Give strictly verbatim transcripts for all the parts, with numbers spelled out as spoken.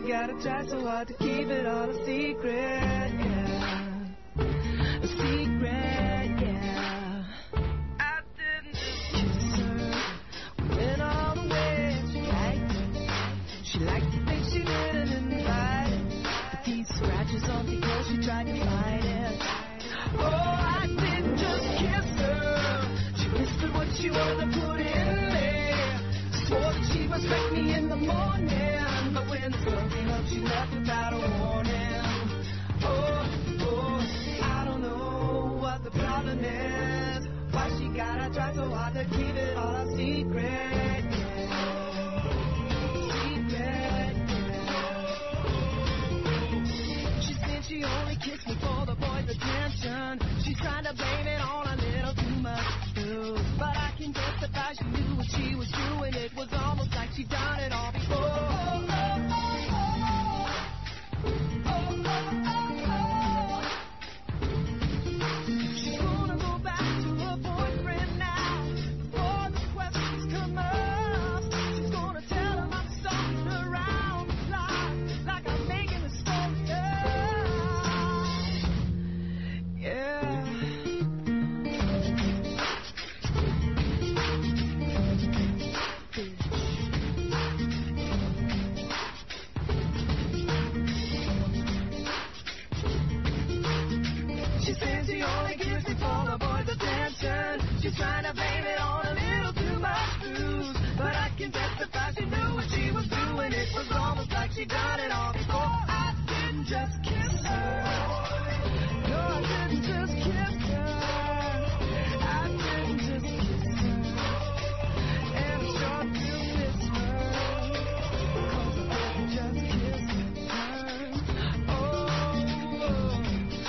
gotta try so hard to keep it all a secret, yeah. A secret, yeah. I didn't just kiss her. We went all the way. She liked it. She liked to think she didn't invite it. But these scratches on the girl, she tried to fight it. Oh, I didn't just kiss her. She whispered what she wanted to put in there. Swore that she would respect me in the morning. But when the sun came up, she left without a warning. Oh, oh, I don't know what the problem is. Why she gotta try so hard to keep it all a secret, yeah. Secret, yeah. She said she only kissed me for the boys' attention. She's trying to blame it on a little too much booze. But I can testify she knew what she was doing. It was almost like she'd done it all before. Oh, oh, oh, oh. Oh, oh, oh, oh. She's gonna go back to her boyfriend now before the questions come up. She's gonna tell him I'm stalking around the block like I'm making a story up. Yeah. She says she only gives me for the boys' attention. She's trying to blame it on a little too much booze. But I can testify she knew what she was doing. It was almost like she'd done it all before. I didn't just kiss her. No, I didn't just kiss her. I didn't just kiss her. And I sure do miss her. Because I didn't just kiss her. Oh, oh.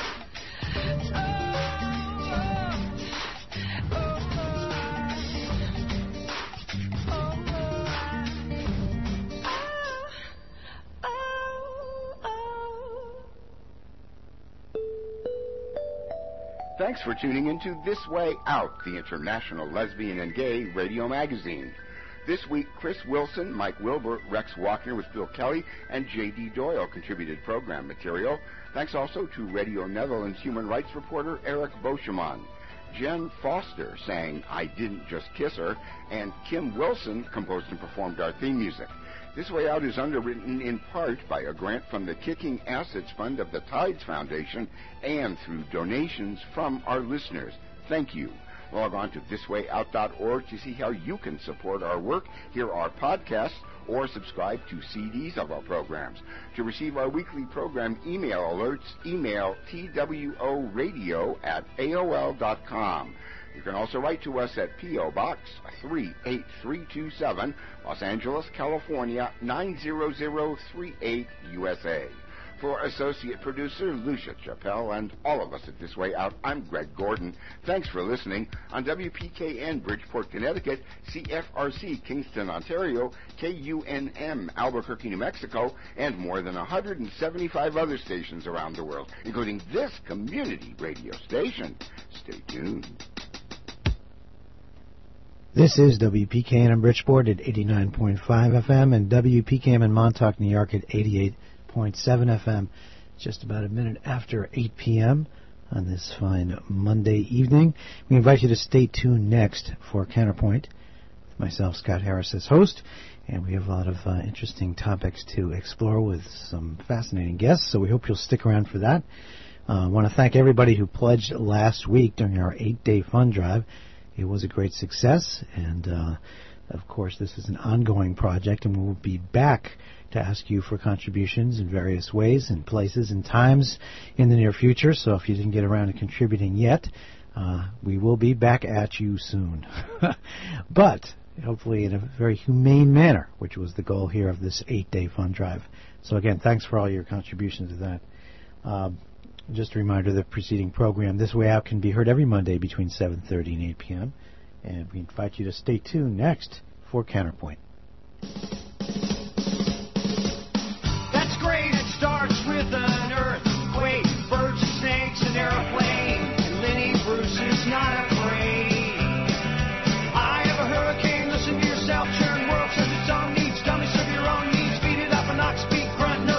Thanks for tuning into This Way Out, the international lesbian and gay radio magazine. This week, Chris Wilson, Mike Wilbur, Rex Walker with Phil Kelly, and J D Doyle contributed program material. Thanks also to Radio Netherlands human rights reporter Eric Boscheman. Jen Foster sang I Didn't Just Kiss Her, and Kim Wilson composed and performed our theme music. This Way Out is underwritten in part by a grant from the Kicking Assets Fund of the Tides Foundation and through donations from our listeners. Thank you. Log on to this way out dot org to see how you can support our work, hear our podcasts, or subscribe to C Ds of our programs. To receive our weekly program email alerts, email T W O radio at A O L dot com. You can also write to us at P O Box three eight three two seven, Los Angeles, California nine zero zero three eight, U S A. For associate producer Lucia Chappelle and all of us at This Way Out, I'm Greg Gordon. Thanks for listening on W P K N Bridgeport, Connecticut, C F R C Kingston, Ontario, K U N M Albuquerque, New Mexico, and more than one hundred seventy-five other stations around the world, including this community radio station. Stay tuned. This is W P K N in Bridgeport at eighty-nine point five F M and W P K M in Montauk, New York at eighty-eight point seven F M. Just about a minute after eight p.m. on this fine Monday evening. We invite you to stay tuned next for Counterpoint with myself, Scott Harris, as host. And we have a lot of uh, interesting topics to explore with some fascinating guests, so we hope you'll stick around for that. I uh, want to thank everybody who pledged last week during our eight-day fund drive. It was a great success, and uh, of course this is an ongoing project, and we will be back to ask you for contributions in various ways and places and times in the near future. So if you didn't get around to contributing yet, uh, we will be back at you soon. But hopefully in a very humane manner, which was the goal here of this eight-day fund drive. So again, thanks for all your contributions to that. Uh, Just a reminder, the preceding program, This Way Out, can be heard every Monday between seven thirty and eight p.m. And we invite you to stay tuned next for Counterpoint. That's great. It starts with an earthquake, birds and snakes, an airplane. And Lenny Bruce is not afraid. I have a hurricane. Listen to yourself. Churn world says its own needs. Dummy serve your own needs. Beat it up and knock, speak, grunt, no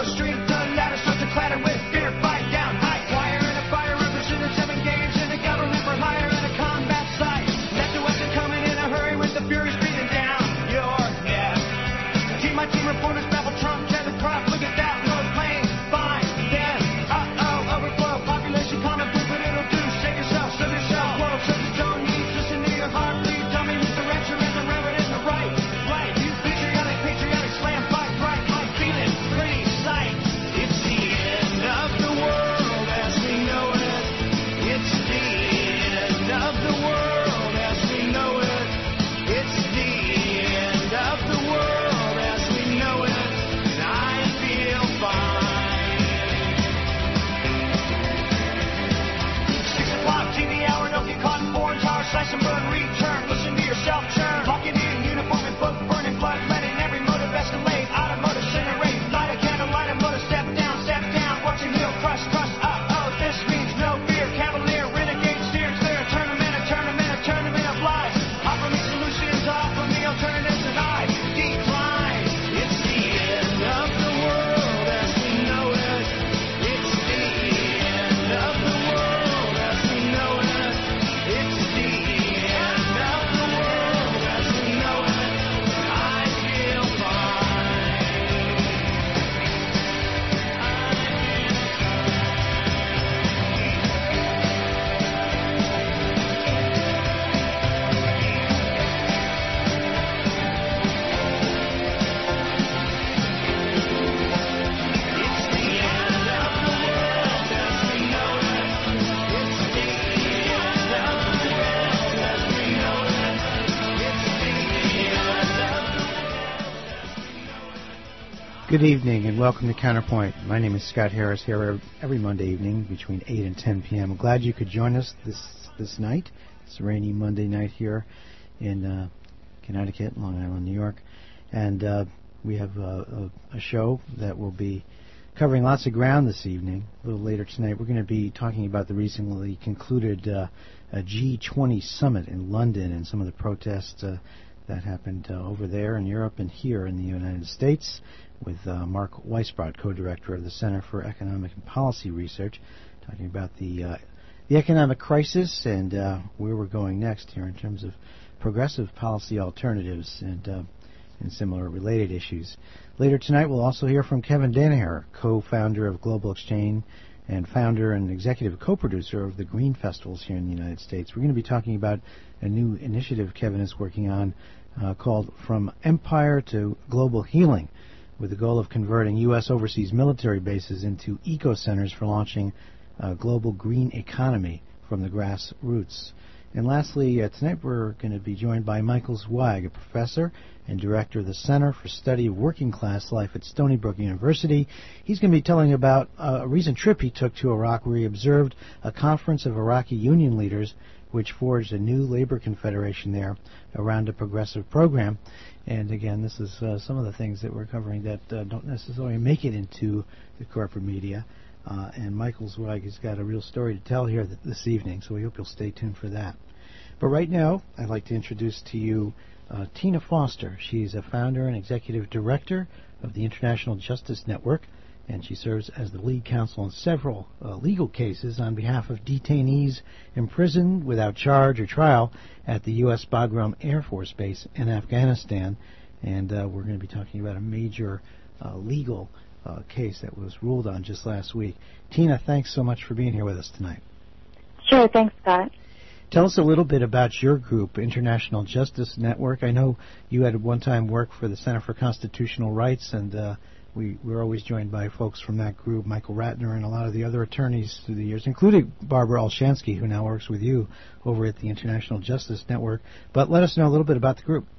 Good evening and welcome to Counterpoint. My name is Scott Harris here every Monday evening between eight and ten p.m. I'm glad you could join us this this night. It's a rainy Monday night here in uh, Connecticut, Long Island, New York. And uh, we have uh, a, a show that will be covering lots of ground this evening. A little later tonight, we're going to be talking about the recently concluded uh, a G twenty summit in London and some of the protests uh, that happened uh, over there in Europe and here in the United States, with uh, Mark Weisbrot, co-director of the Center for Economic and Policy Research, talking about the uh, the economic crisis and uh, where we're going next here in terms of progressive policy alternatives and uh, and similar related issues. Later tonight, we'll also hear from Kevin Danaher, co-founder of Global Exchange and founder and executive co-producer of the Green Festivals here in the United States. We're going to be talking about a new initiative Kevin is working on uh, called From Empire to Global Healing, with the goal of converting U S overseas military bases into eco-centers for launching a global green economy from the grassroots. And lastly, uh, tonight we're going to be joined by Michael Zweig, a professor and director of the Center for Study of Working Class Life at Stony Brook University. He's going to be telling about uh, a recent trip he took to Iraq, where he observed a conference of Iraqi union leaders which forged a new labor confederation there around a progressive program. And again, this is uh, some of the things that we're covering that uh, don't necessarily make it into the corporate media. Uh, and Michael Zweig has got a real story to tell here th- this evening, so we hope you'll stay tuned for that. But right now, I'd like to introduce to you uh, Tina Foster. She's a founder and executive director of the International Justice Network, and she serves as the lead counsel in several uh, legal cases on behalf of detainees imprisoned without charge or trial at the U S Bagram Air Force Base in Afghanistan. And uh, we're going to be talking about a major uh, legal uh, case that was ruled on just last week. Tina, thanks so much for being here with us tonight. Sure, thanks, Scott. Tell us a little bit about your group, International Justice Network. I know you had at one time worked for the Center for Constitutional Rights, and uh, we, we're always joined by folks from that group, Michael Ratner and a lot of the other attorneys through the years, including Barbara Olshansky, who now works with you over at the International Justice Network. But let us know a little bit about the group.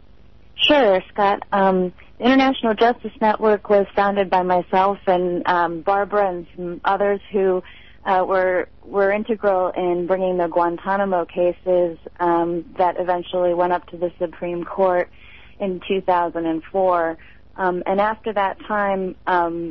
Sure, Scott. Um, the International Justice Network was founded by myself and um, Barbara and some others who uh, were were integral in bringing the Guantanamo cases um, that eventually went up to the Supreme Court in two thousand four. Um, and after that time, um,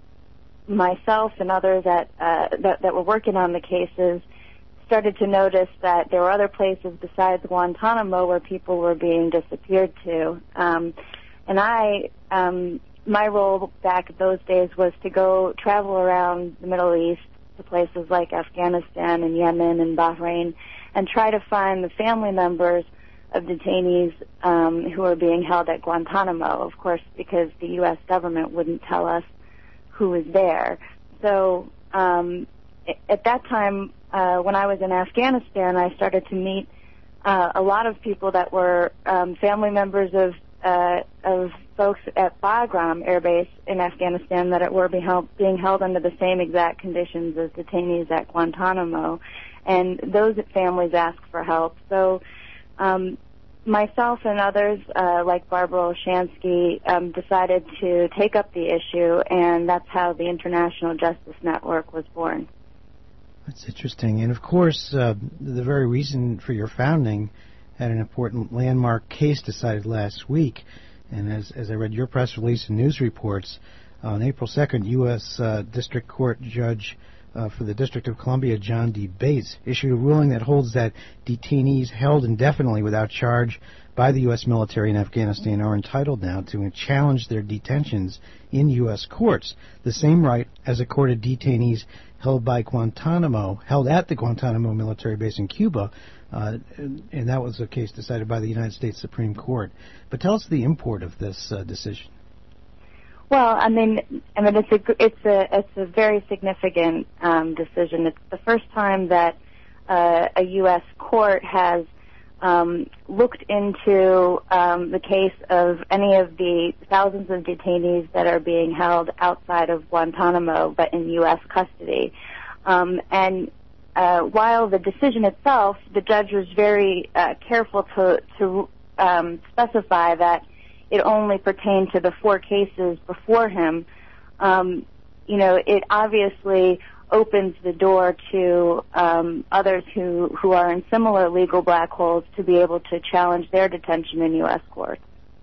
myself and others that, uh, that that were working on the cases started to notice that there were other places besides Guantanamo where people were being disappeared to. Um, and I, um, my role back those days was to go travel around the Middle East to places like Afghanistan and Yemen and Bahrain and try to find the family members of detainees um, who are being held at Guantanamo, of course, because the U S government wouldn't tell us who is there. So um, at that time, uh, when I was in Afghanistan, I started to meet uh, a lot of people that were um, family members of uh, of folks at Bagram Air Base in Afghanistan that were being held, being held under the same exact conditions as detainees at Guantanamo, and those families asked for help. So um, myself and others, uh, like Barbara Olshansky, um, decided to take up the issue, and that's how the International Justice Network was born. That's interesting. And, of course, uh, the very reason for your founding had an important landmark case decided last week. And as, as I read your press release and news reports, uh, on April second, U S Uh, District Court Judge uh, for the District of Columbia, John D. Bates, issued a ruling that holds that detainees held indefinitely without charge by the U S military in Afghanistan are entitled now to challenge their detentions in U S courts, the same right as accorded detainees held by Guantanamo, held at the Guantanamo military base in Cuba, uh, and, and that was a case decided by the United States Supreme Court. But tell us the import of this uh, decision. Well, I mean, I mean, it's a it's a it's a very significant um, decision. It's the first time that uh, a U S court has um, looked into um, the case of any of the thousands of detainees that are being held outside of Guantanamo, but in U S custody. Um, and uh, while the decision itself, the judge was very uh, careful to to um, specify that it only pertained to the four cases before him, um, you know, it obviously opens the door to um, others who, who are in similar legal black holes to be able to challenge their detention in U S courts.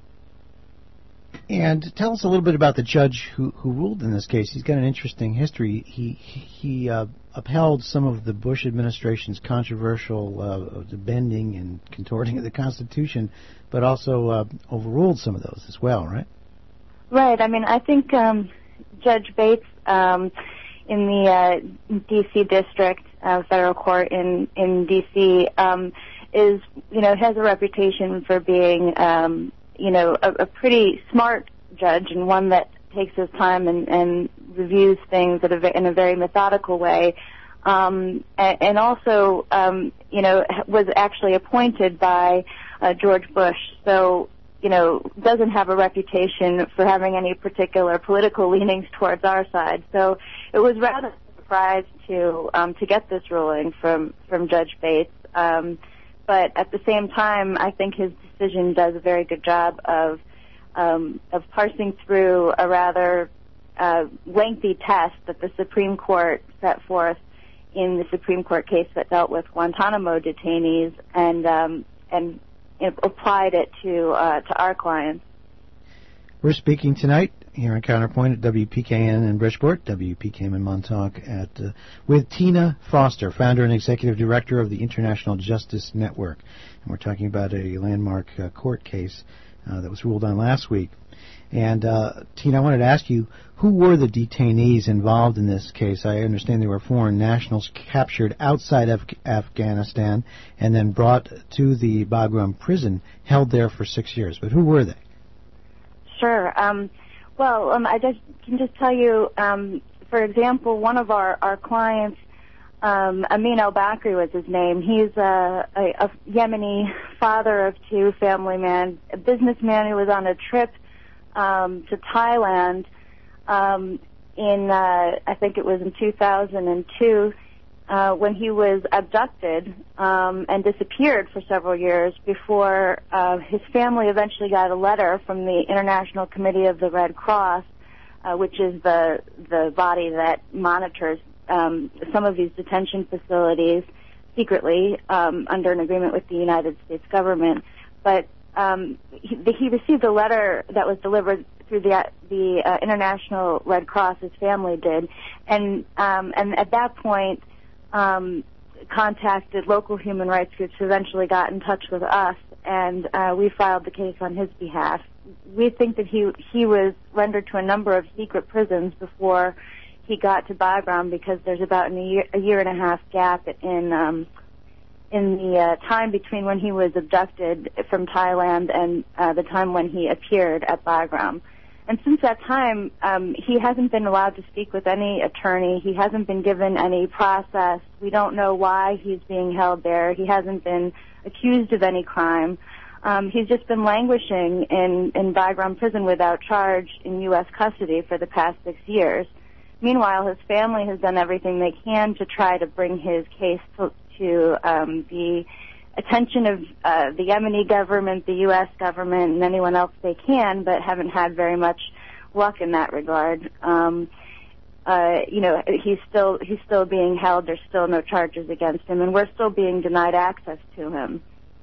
And tell us a little bit about the judge who, who ruled in this case. He's got an interesting history. He he uh, upheld some of the Bush administration's controversial uh, bending and contorting of the Constitution, but also uh, overruled some of those as well, right? Right. I mean, I think um, Judge Bates um, in the uh, D C District uh, Federal Court in in D C um, is, you know, has a reputation for being um, you know, a, a pretty smart judge, and one that takes his time and, and reviews things at a, in a very methodical way, um, and, and also, um, you know, was actually appointed by uh, George Bush, so, you know, doesn't have a reputation for having any particular political leanings towards our side. So it was rather surprised to um, to get this ruling from from Judge Bates. Um, But at the same time, I think his decision does a very good job of um, of parsing through a rather uh, lengthy test that the Supreme Court set forth in the Supreme Court case that dealt with Guantanamo detainees, and um, and you know, applied it to uh, to our clients. We're speaking tonight here on Counterpoint at W P K N in Bridgeport, W P K M in Montauk, at uh, with Tina Foster, founder and executive director of the International Justice Network. And we're talking about a landmark uh, court case uh, that was ruled on last week. And uh, Tina, I wanted to ask you, who were the detainees involved in this case? I understand they were foreign nationals captured outside of Afghanistan and then brought to the Bagram prison, held there for six years. But who were they? Sure. Um, well, um, I just can just tell you, um, for example, one of our, our clients, um, Amin al-Bakri was his name. He's a, a, a Yemeni father of two, family man, a businessman who was on a trip um, to Thailand um, in, uh, I think it was in two thousand two, uh, when he was abducted um, and disappeared for several years before uh, his family eventually got a letter from the International Committee of the Red Cross, uh, which is the the body that monitors um, some of these detention facilities secretly um, under an agreement with the United States government. But um, he, he received a letter that was delivered through the the uh, International Red Cross, his family did, and um, and at that point, Um, contacted local human rights groups who eventually got in touch with us, and uh, we filed the case on his behalf. We think that he he was rendered to a number of secret prisons before he got to Bagram, because there's about a year, a year and a half gap in um, in the uh, time between when he was abducted from Thailand and uh, the time when he appeared at Bagram. And since that time, um, he hasn't been allowed to speak with any attorney. He hasn't been given any process. We don't know why he's being held there. He hasn't been accused of any crime. Um, he's just been languishing in, in Bagram prison without charge in U S custody for the past six years. Meanwhile, his family has done everything they can to try to bring his case to, to um, the attention of uh, the Yemeni government, the U S government, and anyone else they can, but haven't had very much luck in that regard. Um, uh, you know, he's still he's still being held. There's still no charges against him, and we're still being denied access to him.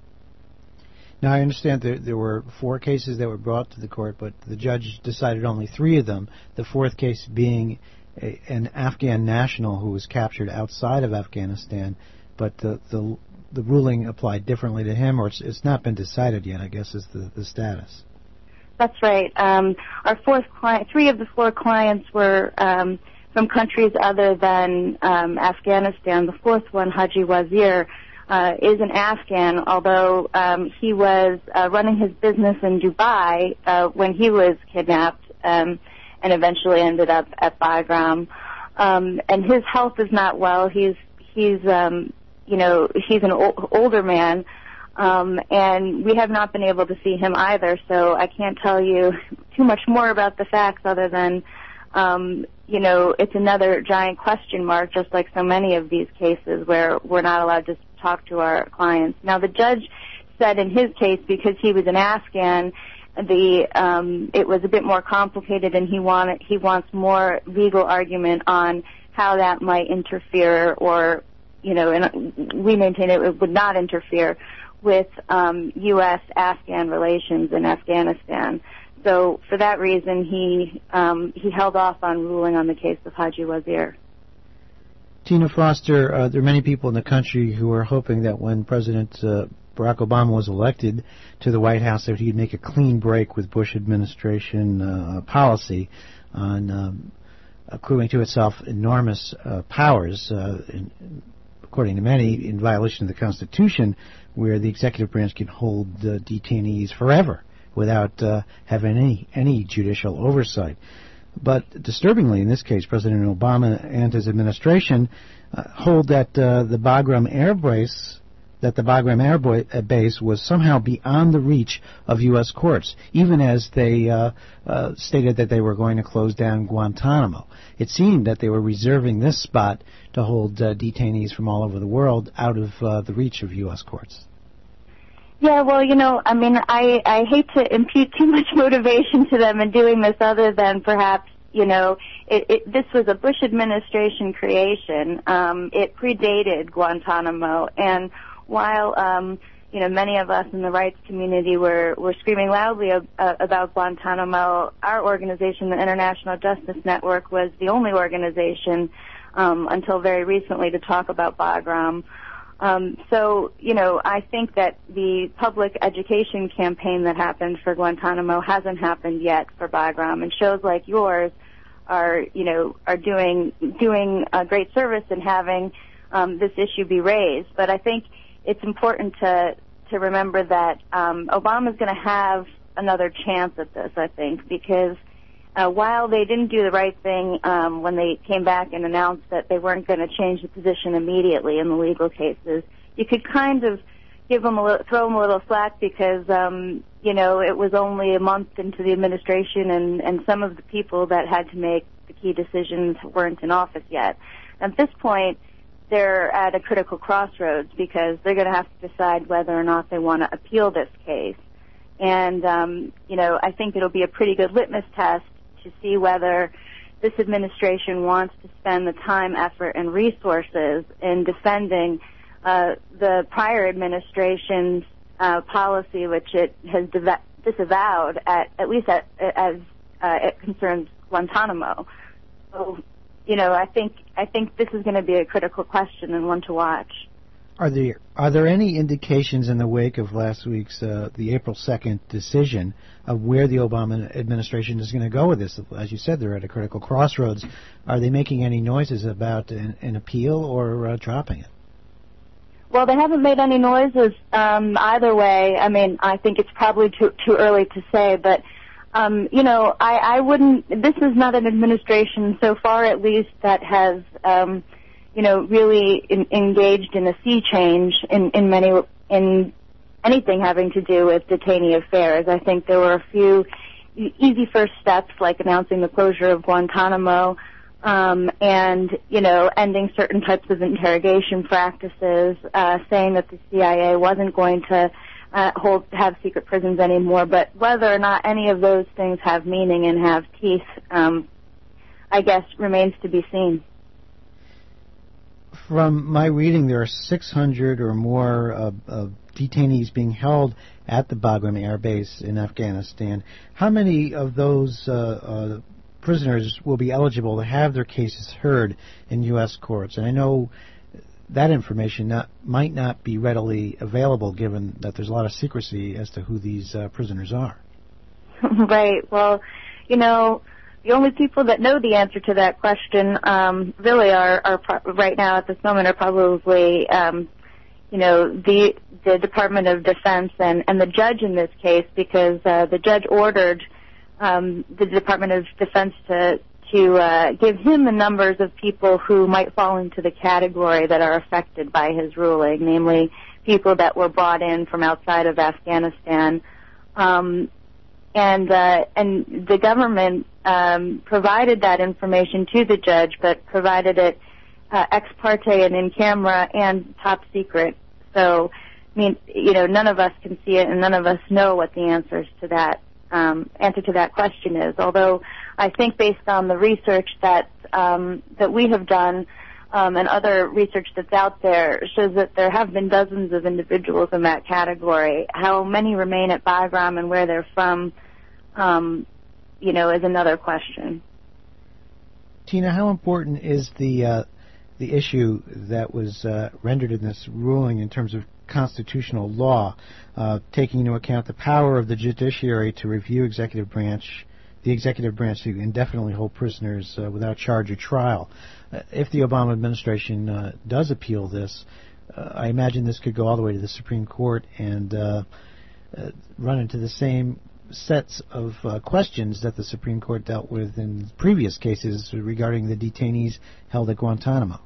Now, I understand there, there were four cases that were brought to the court, but the judge decided only three of them, the fourth case being a, an Afghan national who was captured outside of Afghanistan, but the the the ruling applied differently to him, or it's, it's not been decided yet, I guess, is the, the status. That's right. Um, our fourth client, three of the four clients were um, from countries other than um, Afghanistan. The fourth one, Haji Wazir, uh, is an Afghan, although um, he was uh, running his business in Dubai uh, when he was kidnapped um, and eventually ended up at Bagram. Um, and his health is not well. He's he's um, you know, he's an o- older man, um, and we have not been able to see him either, so I can't tell you too much more about the facts other than, um, you know, it's another giant question mark, just like so many of these cases where we're not allowed to talk to our clients. Now, the judge said in his case, because he was an Afghan the um, it was a bit more complicated, and he wanted he wants more legal argument on how that might interfere, or you know, and we maintain it would not interfere with um, U S Afghan relations in Afghanistan. So for that reason, he um, he held off on ruling on the case of Haji Wazir. Tina Foster, uh, there are many people in the country who are hoping that when President uh, Barack Obama was elected to the White House, that he'd make a clean break with Bush administration uh, policy on um, accruing to itself enormous uh, powers, uh, in, according to many, in violation of the Constitution, where the executive branch can hold uh, detainees forever without uh, having any any judicial oversight. But disturbingly, in this case, President Obama and his administration uh, hold that uh, the Bagram Air Base, that the Bagram Air Bo- uh, Base was somehow beyond the reach of U S courts, even as they uh, uh, stated that they were going to close down Guantanamo. It seemed that they were reserving this spot to hold uh, detainees from all over the world out of uh, the reach of U S courts. Yeah, well, you know, I mean, I, I hate to impute too much motivation to them in doing this other than perhaps, you know, it, it, this was a Bush administration creation. Um, it predated Guantanamo, and while, um, you know, many of us in the rights community were, were screaming loudly ab- uh, about Guantanamo, our organization, the International Justice Network, was the only organization um, until very recently to talk about Bagram. Um, so, you know, I think that the public education campaign that happened for Guantanamo hasn't happened yet for Bagram, and shows like yours are, you know, are doing doing a great service in having um, this issue be raised. But I think it's important to to remember that um, Obama's going to have another chance at this, I think, because Uh, while they didn't do the right thing um, when they came back and announced that they weren't going to change the position immediately in the legal cases, you could kind of give them a little, throw them a little slack because, um, you know, it was only a month into the administration, and, and some of the people that had to make the key decisions weren't in office yet. At this point, they're at a critical crossroads because they're going to have to decide whether or not they want to appeal this case. And, um, you know, I think it'll be a pretty good litmus test to see whether this administration wants to spend the time, effort, and resources in defending uh, the prior administration's uh, policy, which it has div- disavowed, at, at least at, as uh, it concerns Guantanamo. So, you know, I think I think this is going to be a critical question and one to watch. Are there are there any indications in the wake of last week's uh, the April second decision of where the Obama administration is going to go with this? As you said, they're at a critical crossroads. Are they making any noises about an, an appeal or uh, dropping it? Well, they haven't made any noises um, either way. I mean, I think it's probably too too early to say, but um, you know, I, I wouldn't. This is not an administration, so far at least, that has. Um, you know, really in, engaged in a sea change in, in many, in anything having to do with detainee affairs. I think there were a few easy first steps, like announcing the closure of Guantanamo, um, and, you know, ending certain types of interrogation practices, uh, saying that the C I A wasn't going to uh, hold, have secret prisons anymore. But whether or not any of those things have meaning and have teeth, um, I guess, remains to be seen. From my reading, there are six hundred or more uh, uh, detainees being held at the Bagram Air Base in Afghanistan. How many of those uh, uh, prisoners will be eligible to have their cases heard in U S courts? And I know that information not, might not be readily available, given that there's a lot of secrecy as to who these uh, prisoners are. Right. Well, you know, the only people that know the answer to that question um, really are, are pro- right now at this moment are probably, um, you know, the the Department of Defense and, and the judge in this case, because uh, the judge ordered um, the Department of Defense to to uh, give him the numbers of people who might fall into the category that are affected by his ruling, namely people that were brought in from outside of Afghanistan. Um, and uh, and the government um, provided that information to the judge, but provided it uh, ex parte and in camera and top secret. So, I mean, you know, none of us can see it, and none of us know what the answers to that um, answer to that question is. Although I think based on the research that um, that we have done um, and other research that's out there shows that there have been dozens of individuals in that category. How many remain at Bagram and where they're from, um, you know, is another question. Tina, how important is the uh, the issue that was uh, rendered in this ruling in terms of constitutional law, uh, taking into account the power of the judiciary to review executive branch, the executive branch to indefinitely hold prisoners uh, without charge or trial? Uh, if the Obama administration uh, does appeal this, uh, I imagine this could go all the way to the Supreme Court and uh, uh, run into the same sets of uh, questions that the Supreme Court dealt with in previous cases regarding the detainees held at Guantanamo.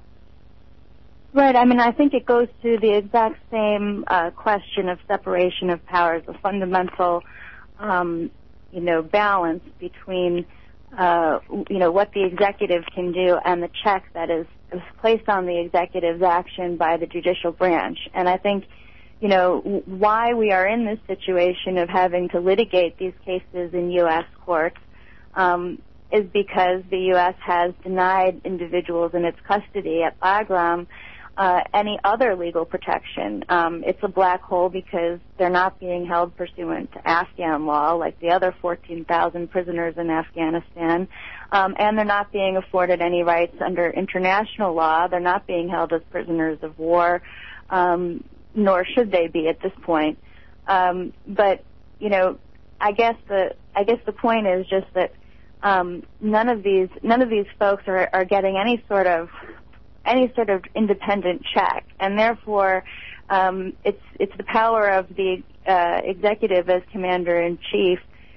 Right. I mean, I think it goes to the exact same uh, question of separation of powers, a fundamental, um, you know, balance between, uh, you know, what the executive can do and the check that is, is placed on the executive's action by the judicial branch. And I think, you know, w- why we are in this situation of having to litigate these cases in U S courts um, is because the U S has denied individuals in its custody at Bagram Uh, any other legal protection. Um, it's a black hole because they're not being held pursuant to Afghan law like the other fourteen thousand prisoners in Afghanistan, um, and they're not being afforded any rights under international law. They're not being held as prisoners of war, um, nor should they be at this point. Um, but, you know, I guess the I guess the point is just that um, none of these none of these folks are, are getting any sort of any sort of independent check, and therefore um, it's it's the power of the uh, executive as commander-in-chief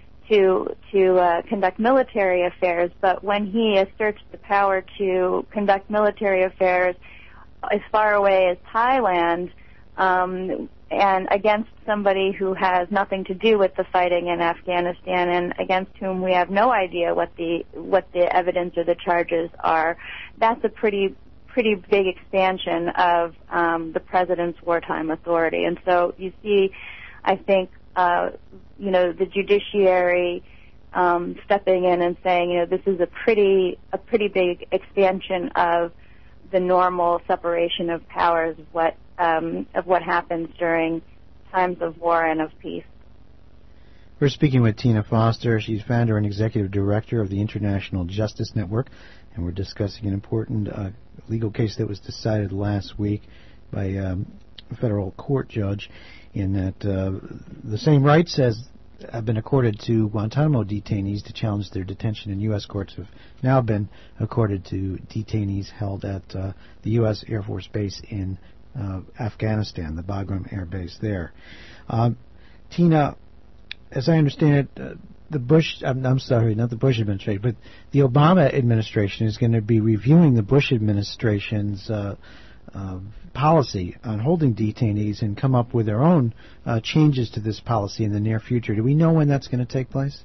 to to uh, conduct military affairs. But when he asserts the power to conduct military affairs as far away as Thailand um, and against somebody who has nothing to do with the fighting in Afghanistan and against whom we have no idea what the what the evidence or the charges are, that's a pretty pretty big expansion of um, the president's wartime authority. And so you see, I think, uh, you know, the judiciary um, stepping in and saying, you know, this is a pretty a pretty big expansion of the normal separation of powers of what um, of what happens during times of war and of peace. We're speaking with Tina Foster. She's founder and executive director of the International Justice Network, and we're discussing an important uh, legal case that was decided last week by um, a federal court judge in that uh, the same rights as have been accorded to Guantanamo detainees to challenge their detention in U S courts have now been accorded to detainees held at uh, the U S Air Force Base in uh, Afghanistan, the Bagram Air Base there. Uh, Tina, as I understand it, uh, the Bush, I'm, I'm sorry, not the Bush administration, but the Obama administration is going to be reviewing the Bush administration's uh, uh, policy on holding detainees and come up with their own uh, changes to this policy in the near future. Do we know when that's going to take place?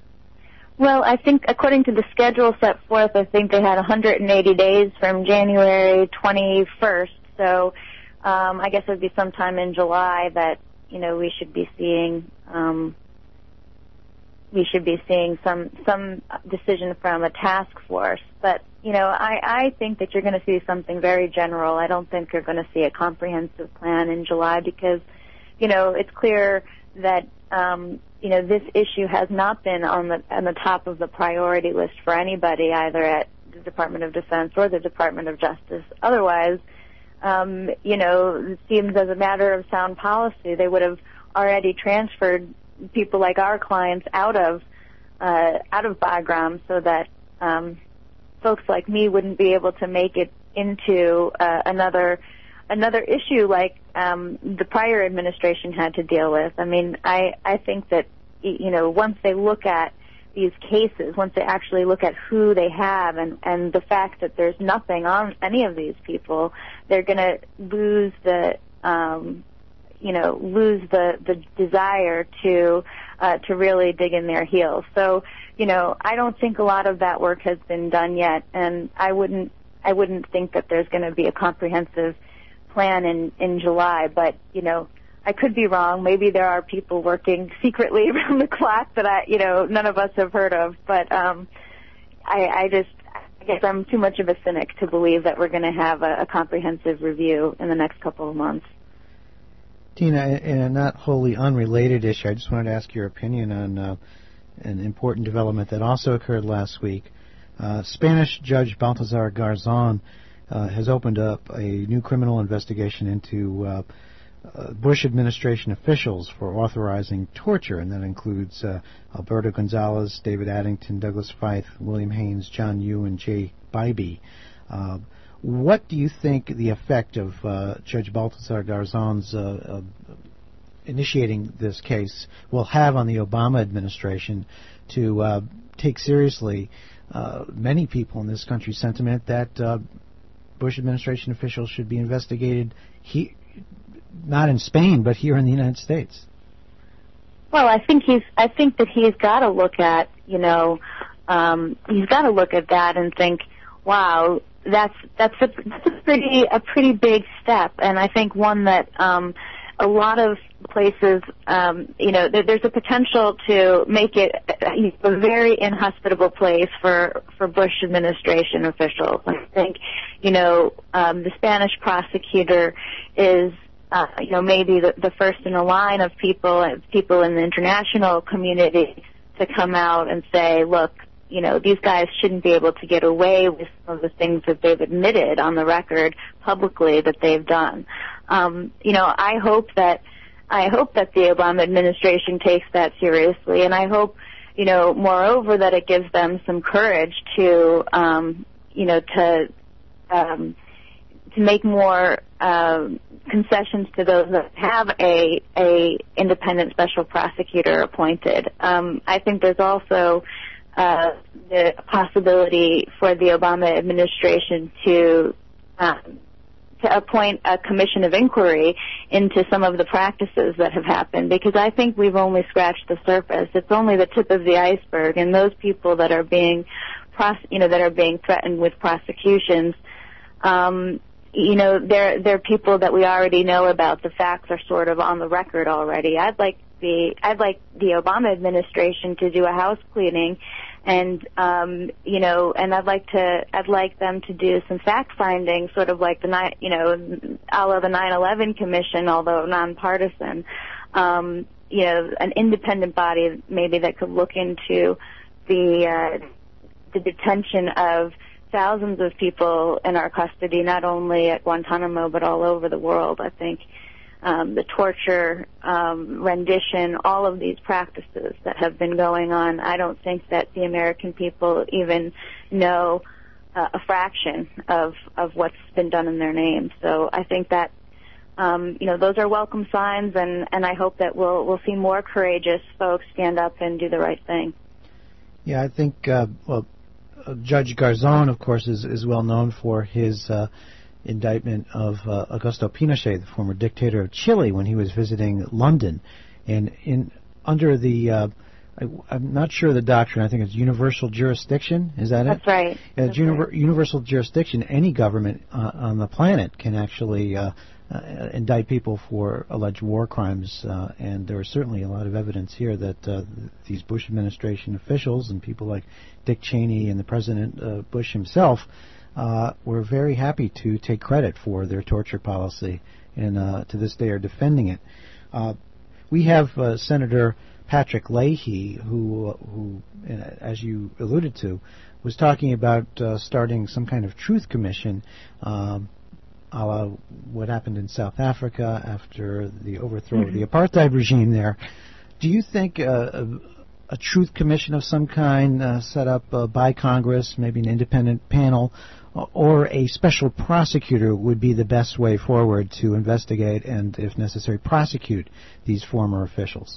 Well, I think according to the schedule set forth, I think they had one hundred eighty days from January twenty-first. So um, I guess it would be sometime in July that, you know, we should be seeing um, we should be seeing some some decision from a task force. But, you know, I, I think that you're going to see something very general. I don't think you're going to see a comprehensive plan in July because, you know, it's clear that, um, you know, this issue has not been on the on the top of the priority list for anybody, either at the Department of Defense or the Department of Justice. Otherwise, um, you know, it seems as a matter of sound policy, they would have already transferred people like our clients out of uh, out of Bagram so that um, folks like me wouldn't be able to make it into uh, another another issue like um, the prior administration had to deal with. I mean, I, I think that, you know, once they look at these cases, once they actually look at who they have and, and the fact that there's nothing on any of these people, they're going to lose the, um, you know, lose the, the desire to uh, to really dig in their heels. So, you know, I don't think a lot of that work has been done yet, and I wouldn't I wouldn't think that there's going to be a comprehensive plan in, in July. But, you know, I could be wrong. Maybe there are people working secretly around the clock that I, you know, none of us have heard of. But um, I, I just, I guess I'm too much of a cynic to believe that we're going to have a, a comprehensive review in the next couple of months. Tina, in a not wholly unrelated issue, I just wanted to ask your opinion on uh, an important development that also occurred last week. Uh, Spanish Judge Baltasar Garzon uh, has opened up a new criminal investigation into uh, uh, Bush administration officials for authorizing torture, and that includes uh, Alberto Gonzalez, David Addington, Douglas Feith, William Haynes, John Yoo, and Jay Bybee. Uh, what do you think the effect of uh, Judge Baltasar Garzon's uh, uh, initiating this case will have on the Obama administration to uh, take seriously uh, many people in this country's sentiment that uh, Bush administration officials should be investigated, he, not in Spain, but here in the United States? Well, I think he's. I think that he's got to look at, you know, um, he's got to look at that and think, wow, that's that's a, that's a pretty a pretty big step, and I think one that um, a lot of places, um, you know, there, there's a potential to make it a very inhospitable place for, for Bush administration officials. I think, you know, um, the Spanish prosecutor is, uh, you know, maybe the, the first in a line of people, people in the international community to come out and say, look, you know, these guys shouldn't be able to get away with some of the things that they've admitted on the record publicly that they've done. Um, you know, I hope that I hope that the Obama administration takes that seriously, and I hope, you know, moreover, that it gives them some courage to, um, you know, to um, to make more uh, concessions to those that have a a independent special prosecutor appointed. Um, I think there's also uh, the possibility for the Obama administration to um, to appoint a commission of inquiry into some of the practices that have happened, because I think we've only scratched the surface. It's only the tip of the iceberg, and those people that are being, pros- you know, that are being threatened with prosecutions, um, you know, they're they're people that we already know about. The facts are sort of on the record already. I'd like the I'd like the Obama administration to do a house cleaning. And, um, you know, and I'd like to, I'd like them to do some fact finding, sort of like the, you know, a la the nine eleven Commission, although nonpartisan, um, you know, an independent body maybe that could look into the, uh, the detention of thousands of people in our custody, not only at Guantanamo, but all over the world. I think, Um, the torture, um, rendition, all of these practices that have been going on, I don't think that the American people even know uh, a fraction of, of what's been done in their name. So I think that, um, you know, those are welcome signs, and, and I hope that we'll we'll see more courageous folks stand up and do the right thing. Yeah, I think, uh, well, uh, Judge Garzon, of course, is, is well known for his uh, indictment of uh, Augusto Pinochet, the former dictator of Chile, when he was visiting London. And in under the, uh, I, I'm not sure of the doctrine, I think it's universal jurisdiction, is that That's it? right. Uh, That's univer- right. Universal jurisdiction, any government uh, on the planet can actually uh, uh, indict people for alleged war crimes, uh, and there is certainly a lot of evidence here that uh, these Bush administration officials and people like Dick Cheney and the President uh, Bush himself Uh, were very happy to take credit for their torture policy, and uh, to this day are defending it. Uh, we have uh, Senator Patrick Leahy, who, who, as you alluded to, was talking about uh, starting some kind of truth commission, um, a la what happened in South Africa after the overthrow mm-hmm. of the apartheid regime there. Do you think uh, a, a truth commission of some kind uh, set up uh, by Congress, maybe an independent panel, or a special prosecutor would be the best way forward to investigate and, if necessary, prosecute these former officials?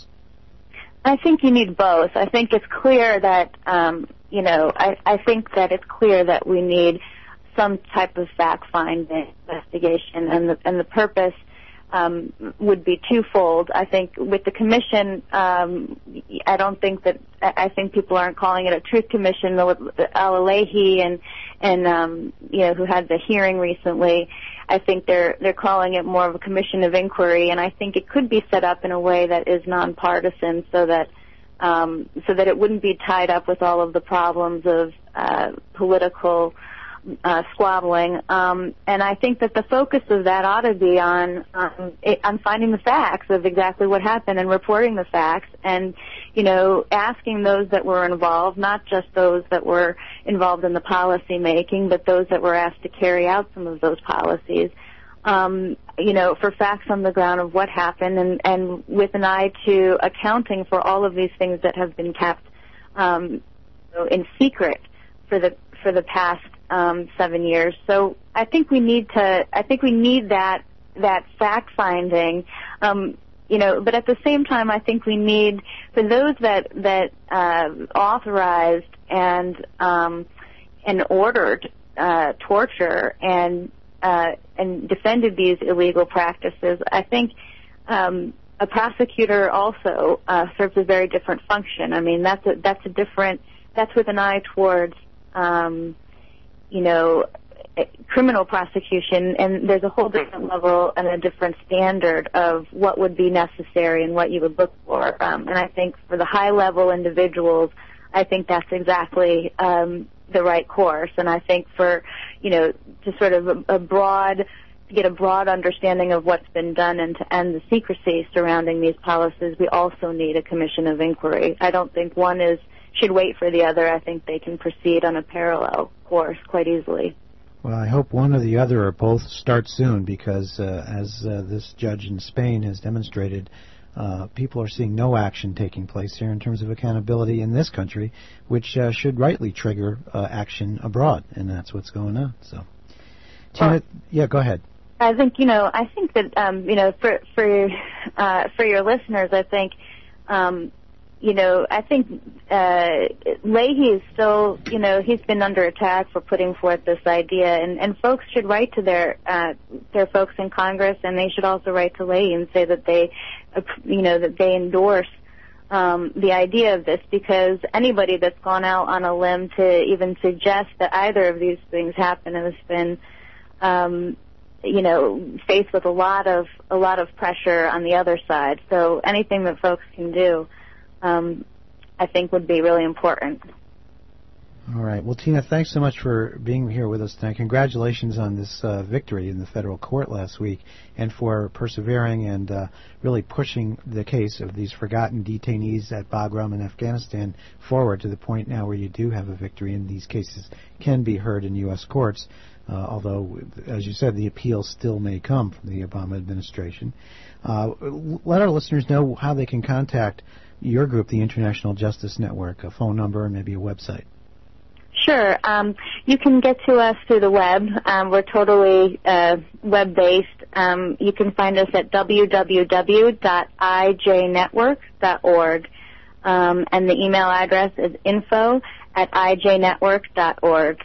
I think you need both. I think it's clear that, um, you know, I, I think that it's clear that we need some type of fact-finding investigation, and the, and the purpose um, would be twofold. I think with the commission, um, I don't think that, I think people aren't calling it a truth commission. Al-Leahy and, and, um, you know, who had the hearing recently, I think they're, they're calling it more of a commission of inquiry, and I think it could be set up in a way that is nonpartisan so that, um, so that it wouldn't be tied up with all of the problems of, uh, political Uh, squabbling, um, and I think that the focus of that ought to be on um, it, on finding the facts of exactly what happened and reporting the facts, and you know, asking those that were involved, not just those that were involved in the policy making, but those that were asked to carry out some of those policies. Um, you know, for facts on the ground of what happened, and, and with an eye to accounting for all of these things that have been kept um, in secret for the for the past um, seven years. So I think we need to. I think we need that that fact finding. Um, you know, but at the same time, I think we need for those that that uh, authorized and um, and ordered uh, torture and uh, and defended these illegal practices. I think. Um, A prosecutor also uh, serves a very different function. I mean, that's a that's a different that's with an eye towards, um, you know, criminal prosecution, and there's a whole different level and a different standard of what would be necessary and what you would look for. Um, and I think for the high-level individuals, I think that's exactly um, the right course. And I think for, you know, to sort of a, a broad to get a broad understanding of what's been done and to end the secrecy surrounding these policies, we also need a commission of inquiry. I don't think one is should wait for the other. I think they can proceed on a parallel course quite easily. Well, I hope one or the other or both start soon because, uh, as uh, this judge in Spain has demonstrated, uh, people are seeing no action taking place here in terms of accountability in this country, which uh, should rightly trigger uh, action abroad, and that's what's going on. So, Tina, well, yeah, go ahead. I think, you know, I think that, um, you know, for, for, uh, for your listeners, I think, um, you know, I think, uh, Leahy is still, you know, he's been under attack for putting forth this idea, and, and folks should write to their, uh, their folks in Congress, and they should also write to Leahy and say that they, uh, you know, that they endorse, um, the idea of this, because anybody that's gone out on a limb to even suggest that either of these things happen has been, um, you know, faced with a lot of a lot of pressure on the other side. So anything that folks can do, um, I think, would be really important. All right. Well, Tina, thanks so much for being here with us tonight. Congratulations on this uh, victory in the federal court last week, and for persevering and uh, really pushing the case of these forgotten detainees at Bagram in Afghanistan forward to the point now where you do have a victory, and these cases can be heard in U S courts. Uh, although, as you said, the appeal still may come from the Obama administration. Uh, let our listeners know how they can contact your group, the International Justice Network, a phone number and maybe a website. Sure. Um, you can get to us through the web. Um, we're totally uh, web-based. Um, you can find us at w w w dot i j network dot org, um, and the email address is info at i j network dot org.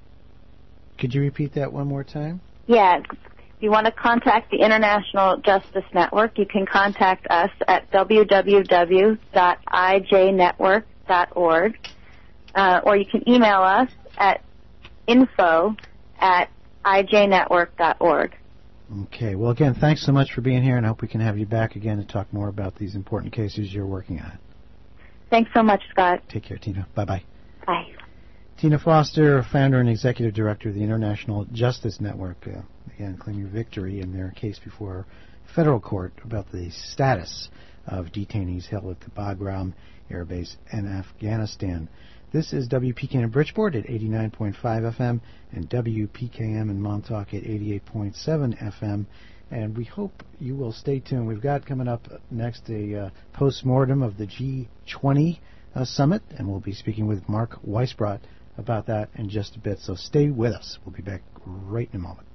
Could you repeat that one more time? Yeah. If you want to contact the International Justice Network, you can contact us at w w w dot i j network dot org, uh, or you can email us at info at i j network dot org. Okay. Well, again, thanks so much for being here, and I hope we can have you back again to talk more about these important cases you're working on. Thanks so much, Scott. Take care, Tina. Bye-bye. Bye. Tina Foster, founder and executive director of the International Justice Network, uh, again, claiming victory in their case before federal court about the status of detainees held at the Bagram Air Base in Afghanistan. This is W P K M in Bridgeport at eighty-nine point five F M and W P K M in Montauk at eighty-eight point seven F M. And we hope you will stay tuned. We've got coming up next a uh, post-mortem of the G twenty uh, summit, and we'll be speaking with Mark Weisbrot about that in just a bit. So stay with us. We'll be back right in a moment.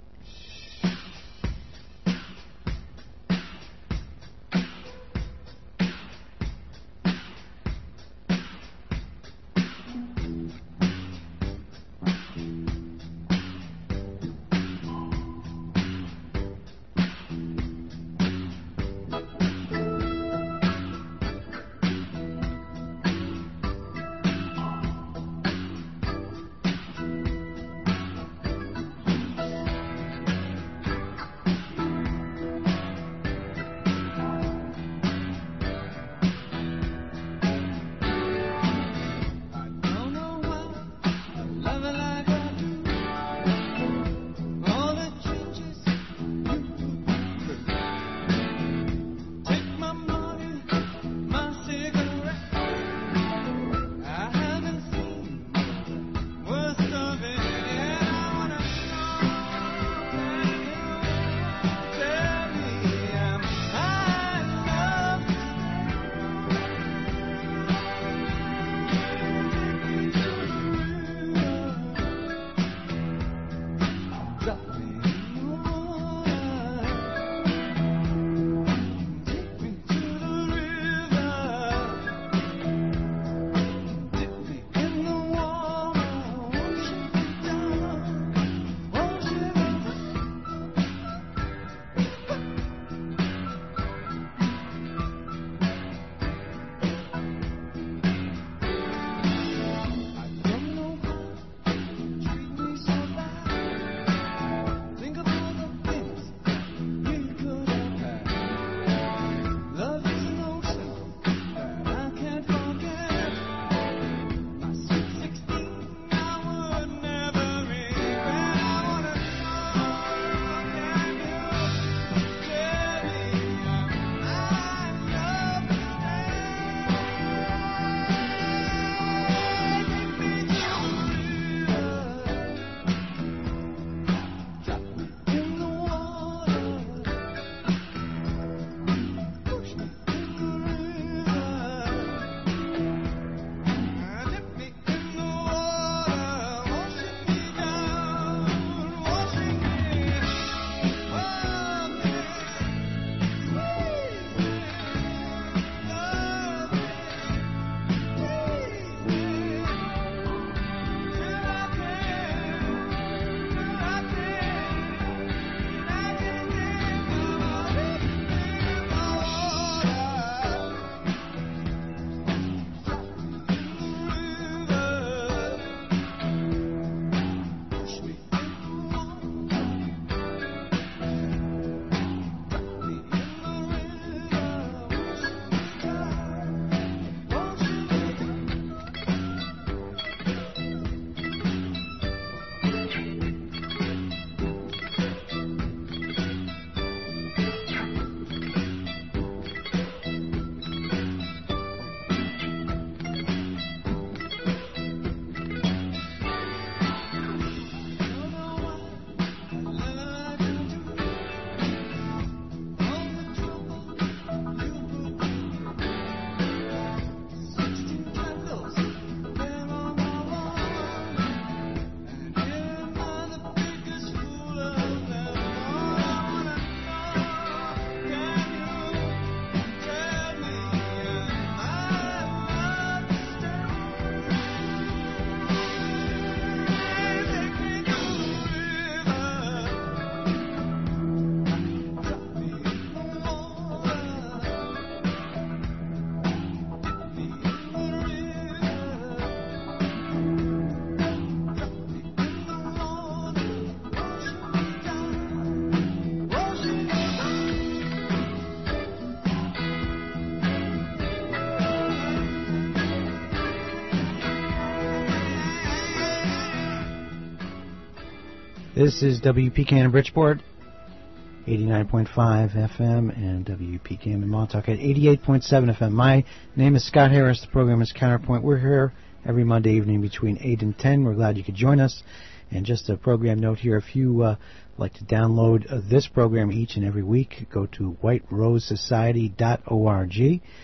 This is W P K M in Bridgeport, eighty-nine point five F M, and W P K M in Montauk at eighty-eight point seven F M. My name is Scott Harris. The program is Counterpoint. We're here every Monday evening between eight and ten. We're glad you could join us. And just a program note here, if you uh, like to download uh, this program each and every week, go to white rose society dot org.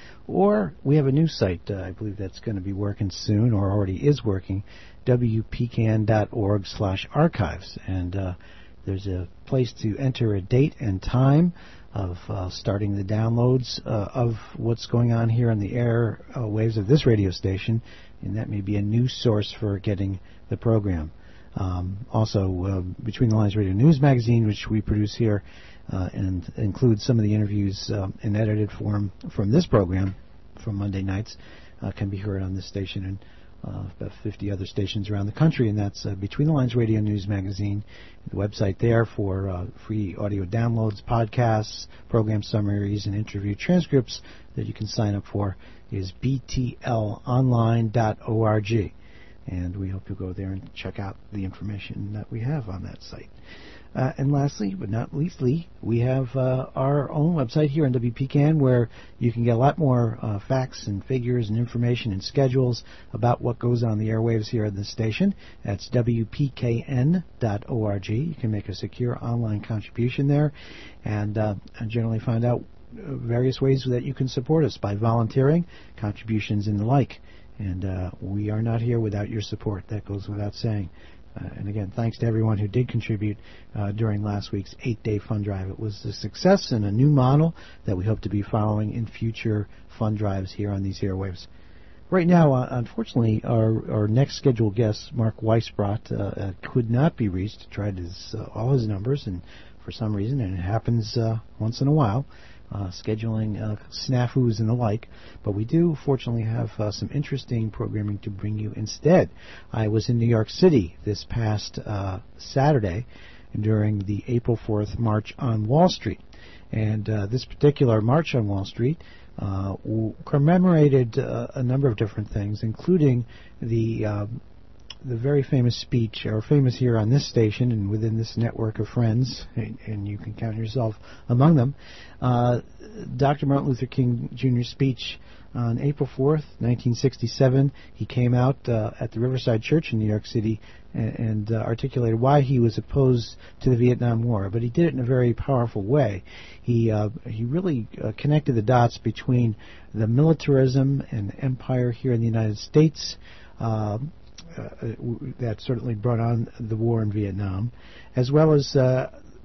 Or we have a new site, uh, I believe that's going to be working soon, or already is working, W P K N dot org slash archives. And uh, there's a place to enter a date and time of uh, starting the downloads uh, of what's going on here on the air uh, waves of this radio station, and that may be a new source for getting the program. Um, also, uh, Between the Lines Radio News Magazine, which we produce here, uh, and includes some of the interviews uh, in edited form from this program from Monday nights, uh, can be heard on this station and uh, about fifty other stations around the country, and that's uh, Between the Lines Radio News Magazine. The website there for uh, free audio downloads, podcasts, program summaries, and interview transcripts that you can sign up for is b t l online dot org. And we hope you'll go there and check out the information that we have on that site. Uh, and lastly, but not leastly, we have uh, our own website here on W P K N where you can get a lot more uh, facts and figures and information and schedules about what goes on the airwaves here at the station. That's W P K N dot org. You can make a secure online contribution there and, uh, and generally find out various ways that you can support us by volunteering, contributions, and the like. And uh, we are not here without your support. That goes without saying. Uh, and again, thanks to everyone who did contribute uh, during last week's eight-day fund drive. It was a success and a new model that we hope to be following in future fund drives here on these airwaves. Right now, uh, unfortunately, our, our next scheduled guest, Mark Weisbrot, uh, uh, could not be reached. Tried his, uh, all his numbers, and for some reason, and it happens uh, once in a while, Uh, scheduling uh, snafus and the like, but we do fortunately have uh, some interesting programming to bring you instead. I was in New York City this past uh, Saturday during the April fourth March on Wall Street, and uh, this particular March on Wall Street uh, w- commemorated uh, a number of different things, including the uh, the very famous speech, or famous here on this station and within this network of friends, and, and you can count yourself among them, uh, Doctor Martin Luther King Junior's speech on April fourth, nineteen sixty-seven. He came out uh, at the Riverside Church in New York City and, and uh, articulated why he was opposed to the Vietnam War, but he did it in a very powerful way. He uh, he really uh, connected the dots between the militarism and empire here in the United States, uh, Uh, that certainly brought on the war in Vietnam, as well as uh,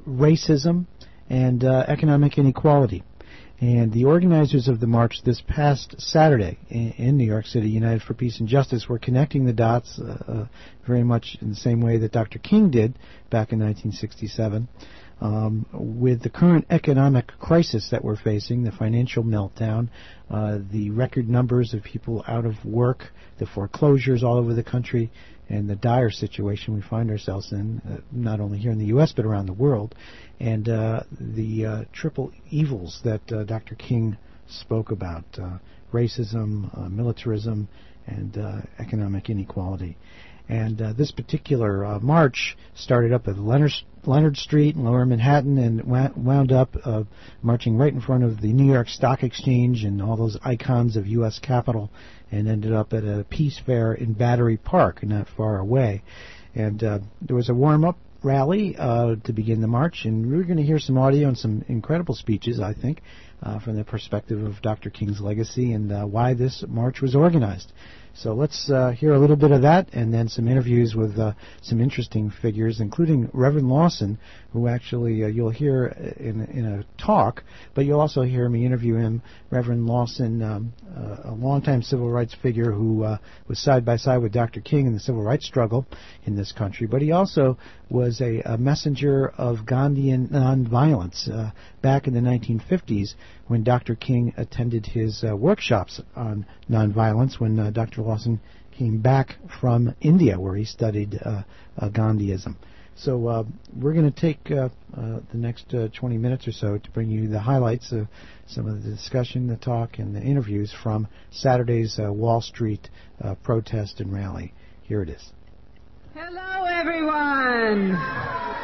racism and uh, economic inequality. And the organizers of the march this past Saturday in, in New York City, United for Peace and Justice, were connecting the dots uh, uh, very much in the same way that Doctor King did back in nineteen sixty-seven. Um, with the current economic crisis that we're facing, the financial meltdown, uh, the record numbers of people out of work, the foreclosures all over the country, and the dire situation we find ourselves in, uh, not only here in the U S but around the world, and uh, the uh, triple evils that uh, Doctor King spoke about, uh, racism, uh, militarism, and uh, economic inequality. And uh, this particular uh, march started up at Leonard, Leonard Street in Lower Manhattan and wound up uh, marching right in front of the New York Stock Exchange and all those icons of U S Capitol, and ended up at a peace fair in Battery Park, not far away. And uh, there was a warm-up rally uh, to begin the march, and we're going to hear some audio and some incredible speeches, I think, uh, from the perspective of Doctor King's legacy and uh, why this march was organized. So let's uh, hear a little bit of that, and then some interviews with uh, some interesting figures, including Reverend Lawson, who actually uh, you'll hear in, in a talk, but you'll also hear me interview him. Reverend Lawson, um, uh, a longtime civil rights figure who uh, was side by side with Doctor King in the civil rights struggle in this country, but he also was a, a messenger of Gandhian nonviolence uh, back in the nineteen fifties when Doctor King attended his uh, workshops on nonviolence when uh, Doctor Lawson came back from India, where he studied uh, uh, Gandhiism. So uh, we're going to take uh, uh, the next uh, twenty minutes or so to bring you the highlights of some of the discussion, the talk, and the interviews from Saturday's uh, Wall Street uh, protest and rally. Here it is. Hello, everyone.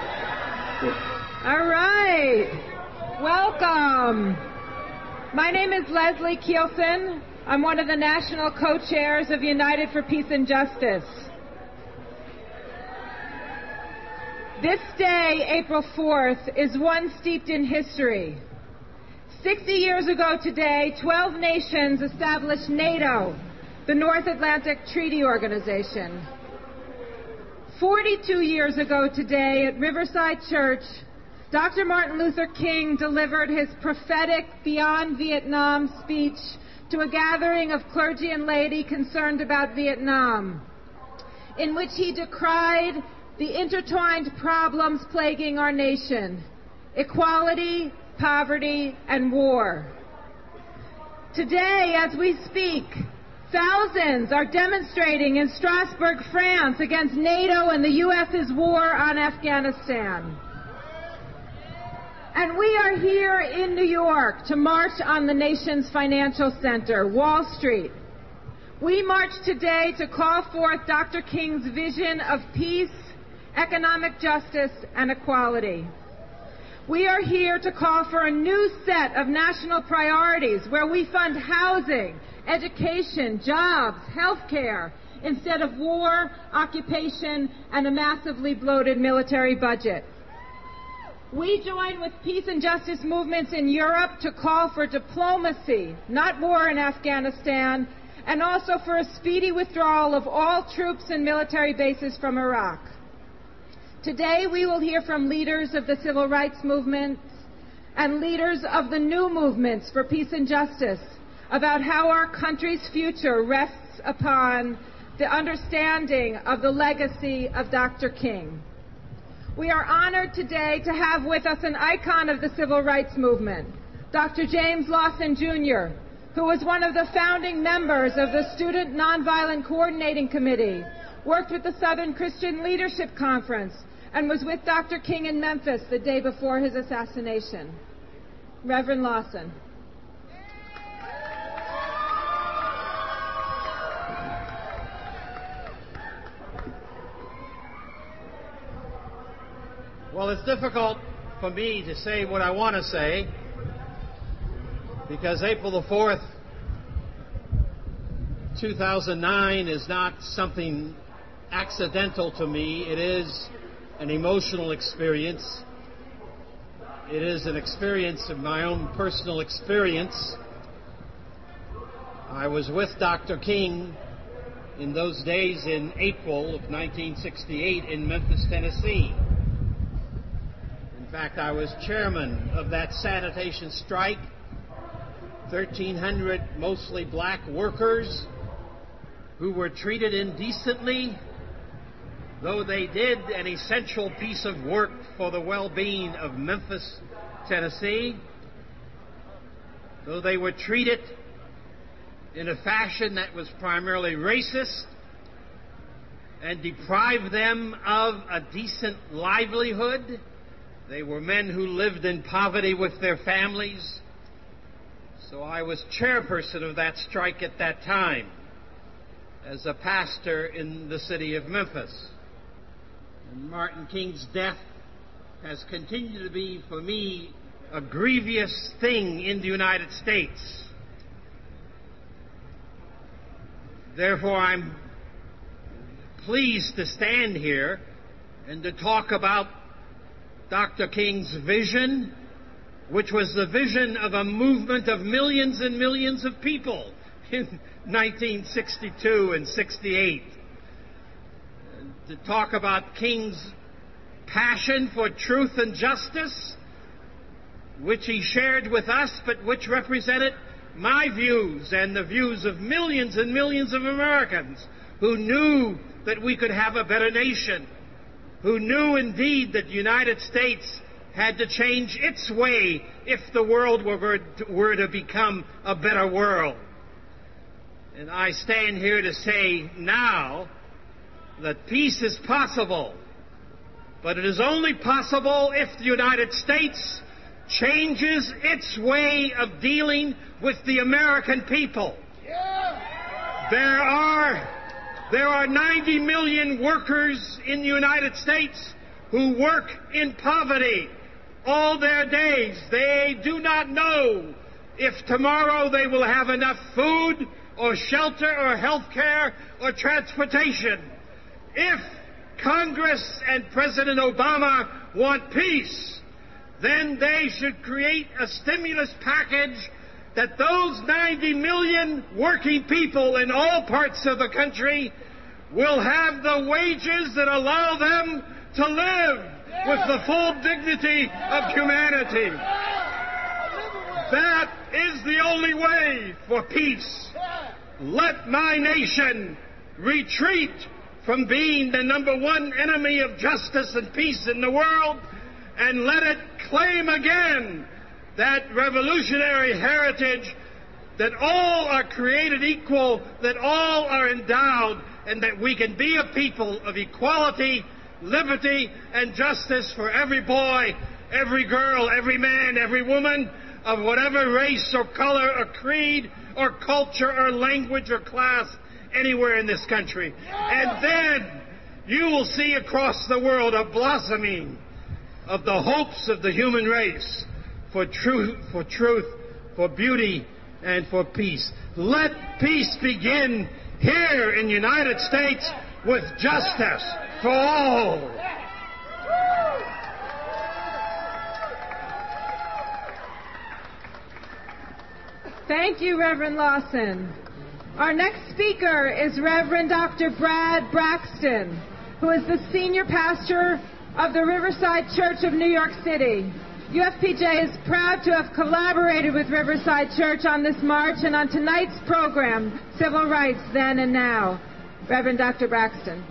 All right. Welcome. My name is Leslie Kielsen. I'm one of the national co-chairs of United for Peace and Justice. This day, April fourth, is one steeped in history. Sixty years ago today, twelve nations established NATO, the North Atlantic Treaty Organization. Forty-two years ago today, at Riverside Church, Doctor Martin Luther King delivered his prophetic Beyond Vietnam speech to a gathering of clergy and laity concerned about Vietnam, in which he decried the intertwined problems plaguing our nation: equality, poverty, and war. Today, as we speak, thousands are demonstrating in Strasbourg, France, against NATO and the U S's war on Afghanistan. And we are here in New York to march on the nation's financial center, Wall Street. We march today to call forth Doctor King's vision of peace, economic justice, and equality. We are here to call for a new set of national priorities where we fund housing, education, jobs, health care, instead of war, occupation, and a massively bloated military budget. We join with peace and justice movements in Europe to call for diplomacy, not war in Afghanistan, and also for a speedy withdrawal of all troops and military bases from Iraq. Today we will hear from leaders of the civil rights movement and leaders of the new movements for peace and justice about how our country's future rests upon the understanding of the legacy of Doctor King. We are honored today to have with us an icon of the civil rights movement, Doctor James Lawson, Junior, who was one of the founding members of the Student Nonviolent Coordinating Committee, worked with the Southern Christian Leadership Conference, and was with Doctor King in Memphis the day before his assassination. Reverend Lawson. Well, it's difficult for me to say what I want to say because April the fourth, two thousand nine is not something accidental to me. It is an emotional experience. It is an experience of my own personal experience. I was with Doctor King in those days in April of nineteen sixty-eight in Memphis, Tennessee. In fact, I was chairman of that sanitation strike. thirteen hundred mostly black workers who were treated indecently, though they did an essential piece of work for the well-being of Memphis, Tennessee, though they were treated in a fashion that was primarily racist and deprived them of a decent livelihood. They were men who lived in poverty with their families. So I was chairperson of that strike at that time as a pastor in the city of Memphis. And Martin King's death has continued to be, for me, a grievous thing in the United States. Therefore, I'm pleased to stand here and to talk about Doctor King's vision, which was the vision of a movement of millions and millions of people in nineteen sixty-two and sixty-eight. To talk about King's passion for truth and justice, which he shared with us, but which represented my views and the views of millions and millions of Americans who knew that we could have a better nation, who knew indeed that the United States had to change its way if the world were, were to become a better world. And I stand here to say now that peace is possible, but it is only possible if the United States changes its way of dealing with the American people. Yeah. There are, there are ninety million workers in the United States who work in poverty all their days. They do not know if tomorrow they will have enough food or shelter or health care or transportation. If Congress and President Obama want peace, then they should create a stimulus package that those ninety million working people in all parts of the country will have the wages that allow them to live with the full dignity of humanity. That is the only way for peace. Let my nation retreat from being the number one enemy of justice and peace in the world, and let it claim again that revolutionary heritage that all are created equal, that all are endowed, and that we can be a people of equality, liberty, and justice for every boy, every girl, every man, every woman, of whatever race or color or creed or culture or language or class anywhere in this country. And then you will see across the world a blossoming of the hopes of the human race for truth, for truth, for beauty, and for peace. Let peace begin here in the United States with justice for all. Thank you, Reverend Lawson. Our next speaker is Reverend Doctor Brad Braxton, who is the senior pastor of the Riverside Church of New York City. U F P J is proud to have collaborated with Riverside Church on this march and on tonight's program, Civil Rights Then and Now. Reverend Doctor Braxton.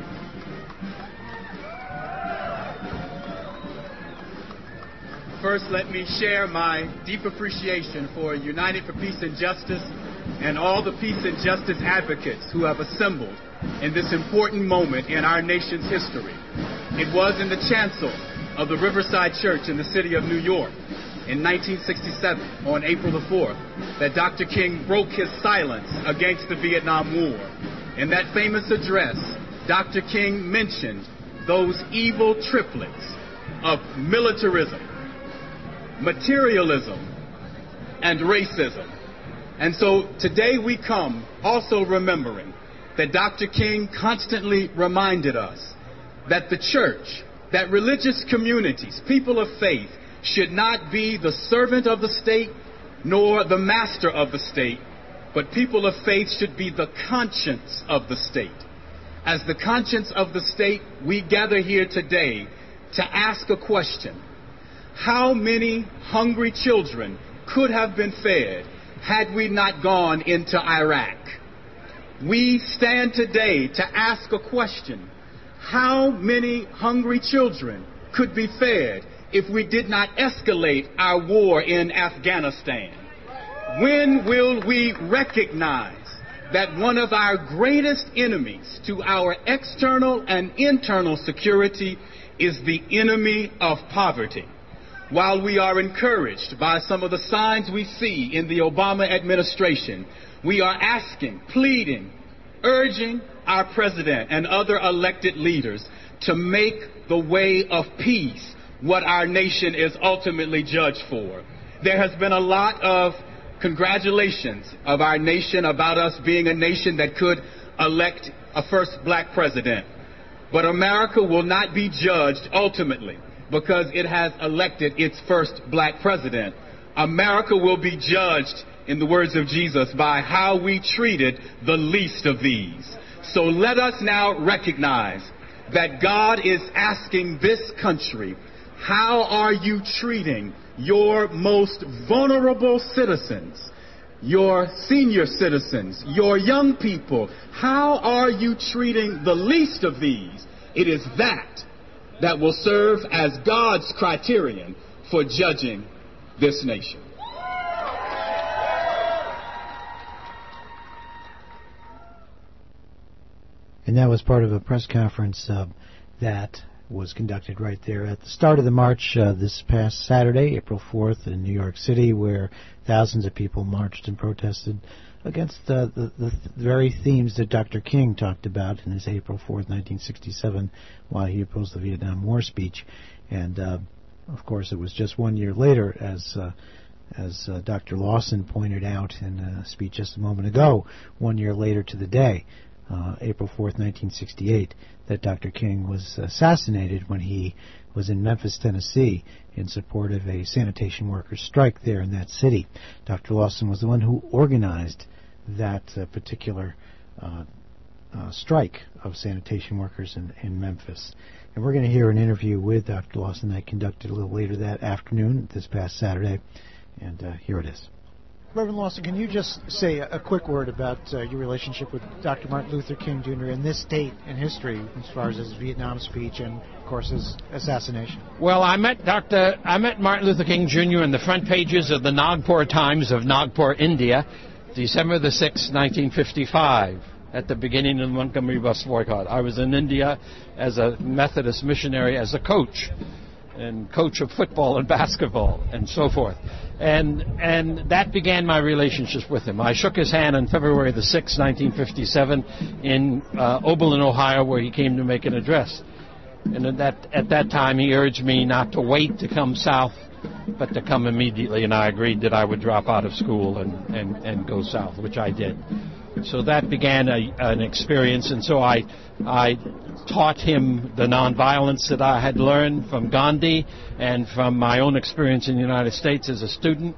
First, let me share my deep appreciation for United for Peace and Justice and all the peace and justice advocates who have assembled in this important moment in our nation's history. It was in the chancel of the Riverside Church in the city of New York in nineteen sixty-seven, on April the fourth, that Doctor King broke his silence against the Vietnam War. In that famous address, Doctor King mentioned those evil triplets of militarism, materialism, and racism. And so today we come also remembering that Doctor King constantly reminded us that the church, that religious communities, people of faith, should not be the servant of the state nor the master of the state, but people of faith should be the conscience of the state. As the conscience of the state, we gather here today to ask a question. How many hungry children could have been fed had we not gone into Iraq? We stand today to ask a question. How many hungry children could be fed if we did not escalate our war in Afghanistan? When will we recognize that one of our greatest enemies to our external and internal security is the enemy of poverty? While we are encouraged by some of the signs we see in the Obama administration, we are asking, pleading, urging our president and other elected leaders to make the way of peace what our nation is ultimately judged for. There has been a lot of congratulations of our nation about us being a nation that could elect a first black president. But America will not be judged ultimately because it has elected its first black president. America will be judged, in the words of Jesus, by how we treated the least of these. So let us now recognize that God is asking this country, how are you treating your most vulnerable citizens, your senior citizens, your young people? How are you treating the least of these? It is that that will serve as God's criterion for judging this nation. And that was part of a press conference uh, that was conducted right there at the start of the march uh, this past Saturday, April fourth, in New York City, where thousands of people marched and protested against uh, the, the very themes that Doctor King talked about in his April fourth, nineteen sixty-seven, while he opposed the Vietnam War speech. And, uh, of course, it was just one year later, as uh, as uh, Doctor Lawson pointed out in a speech just a moment ago, one year later to the day, uh, April fourth, nineteen sixty-eight, that Doctor King was assassinated when he was in Memphis, Tennessee, in support of a sanitation workers' strike there in that city. Doctor Lawson was the one who organized that uh, particular uh, uh, strike of sanitation workers in, in Memphis. And we're going to hear an interview with Doctor Lawson that I conducted a little later that afternoon, this past Saturday. And uh, here it is. Reverend Lawson, can you just say a quick word about uh, your relationship with Doctor Martin Luther King Junior in this date in history, as far as his Vietnam speech and, of course, his assassination? Well, I met Doctor I met Martin Luther King Junior in the front pages of the Nagpur Times of Nagpur, India, December the sixth, nineteen fifty-five, at the beginning of the Montgomery bus boycott. I was in India as a Methodist missionary, as a coach, and coach of football and basketball, and so forth. And and that began my relationship with him. I shook his hand on February the sixth, nineteen fifty-seven, in uh, Oberlin, Ohio, where he came to make an address. And at that, at that time, he urged me not to wait to come south, but to come immediately, and I agreed that I would drop out of school and, and, and go south, which I did. So that began a, an experience, and so I, I taught him the nonviolence that I had learned from Gandhi and from my own experience in the United States as a student.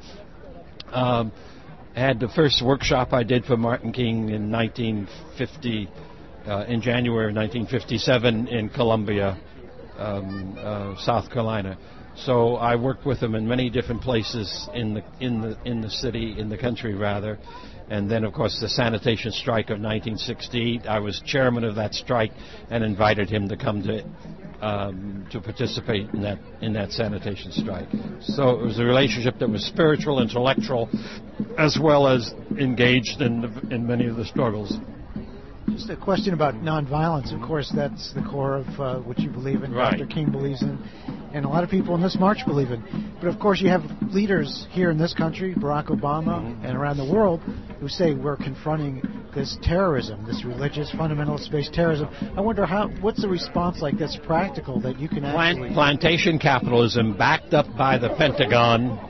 Um, I had the first workshop I did for Martin King in nineteen fifty, uh, in January of nineteen fifty-seven in Columbia, um, uh, South Carolina. So I worked with him in many different places in the in the in the city, in the country rather. And then, of course, the sanitation strike of nineteen sixty-eight. I was chairman of that strike and invited him to come to um, to participate in that in that sanitation strike. So it was a relationship that was spiritual, intellectual, as well as engaged in the, in many of the struggles. Just a question about nonviolence. Of course, that's the core of uh, what you believe in, right. Doctor King believes in, and a lot of people in this march believe in. But, of course, you have leaders here in this country, Barack Obama, mm-hmm. and around the world, who say we're confronting this terrorism, this religious, fundamentalist-based terrorism. I wonder, how. what's the response like that's practical that you can actually... Plant, plantation capitalism backed up by the Pentagon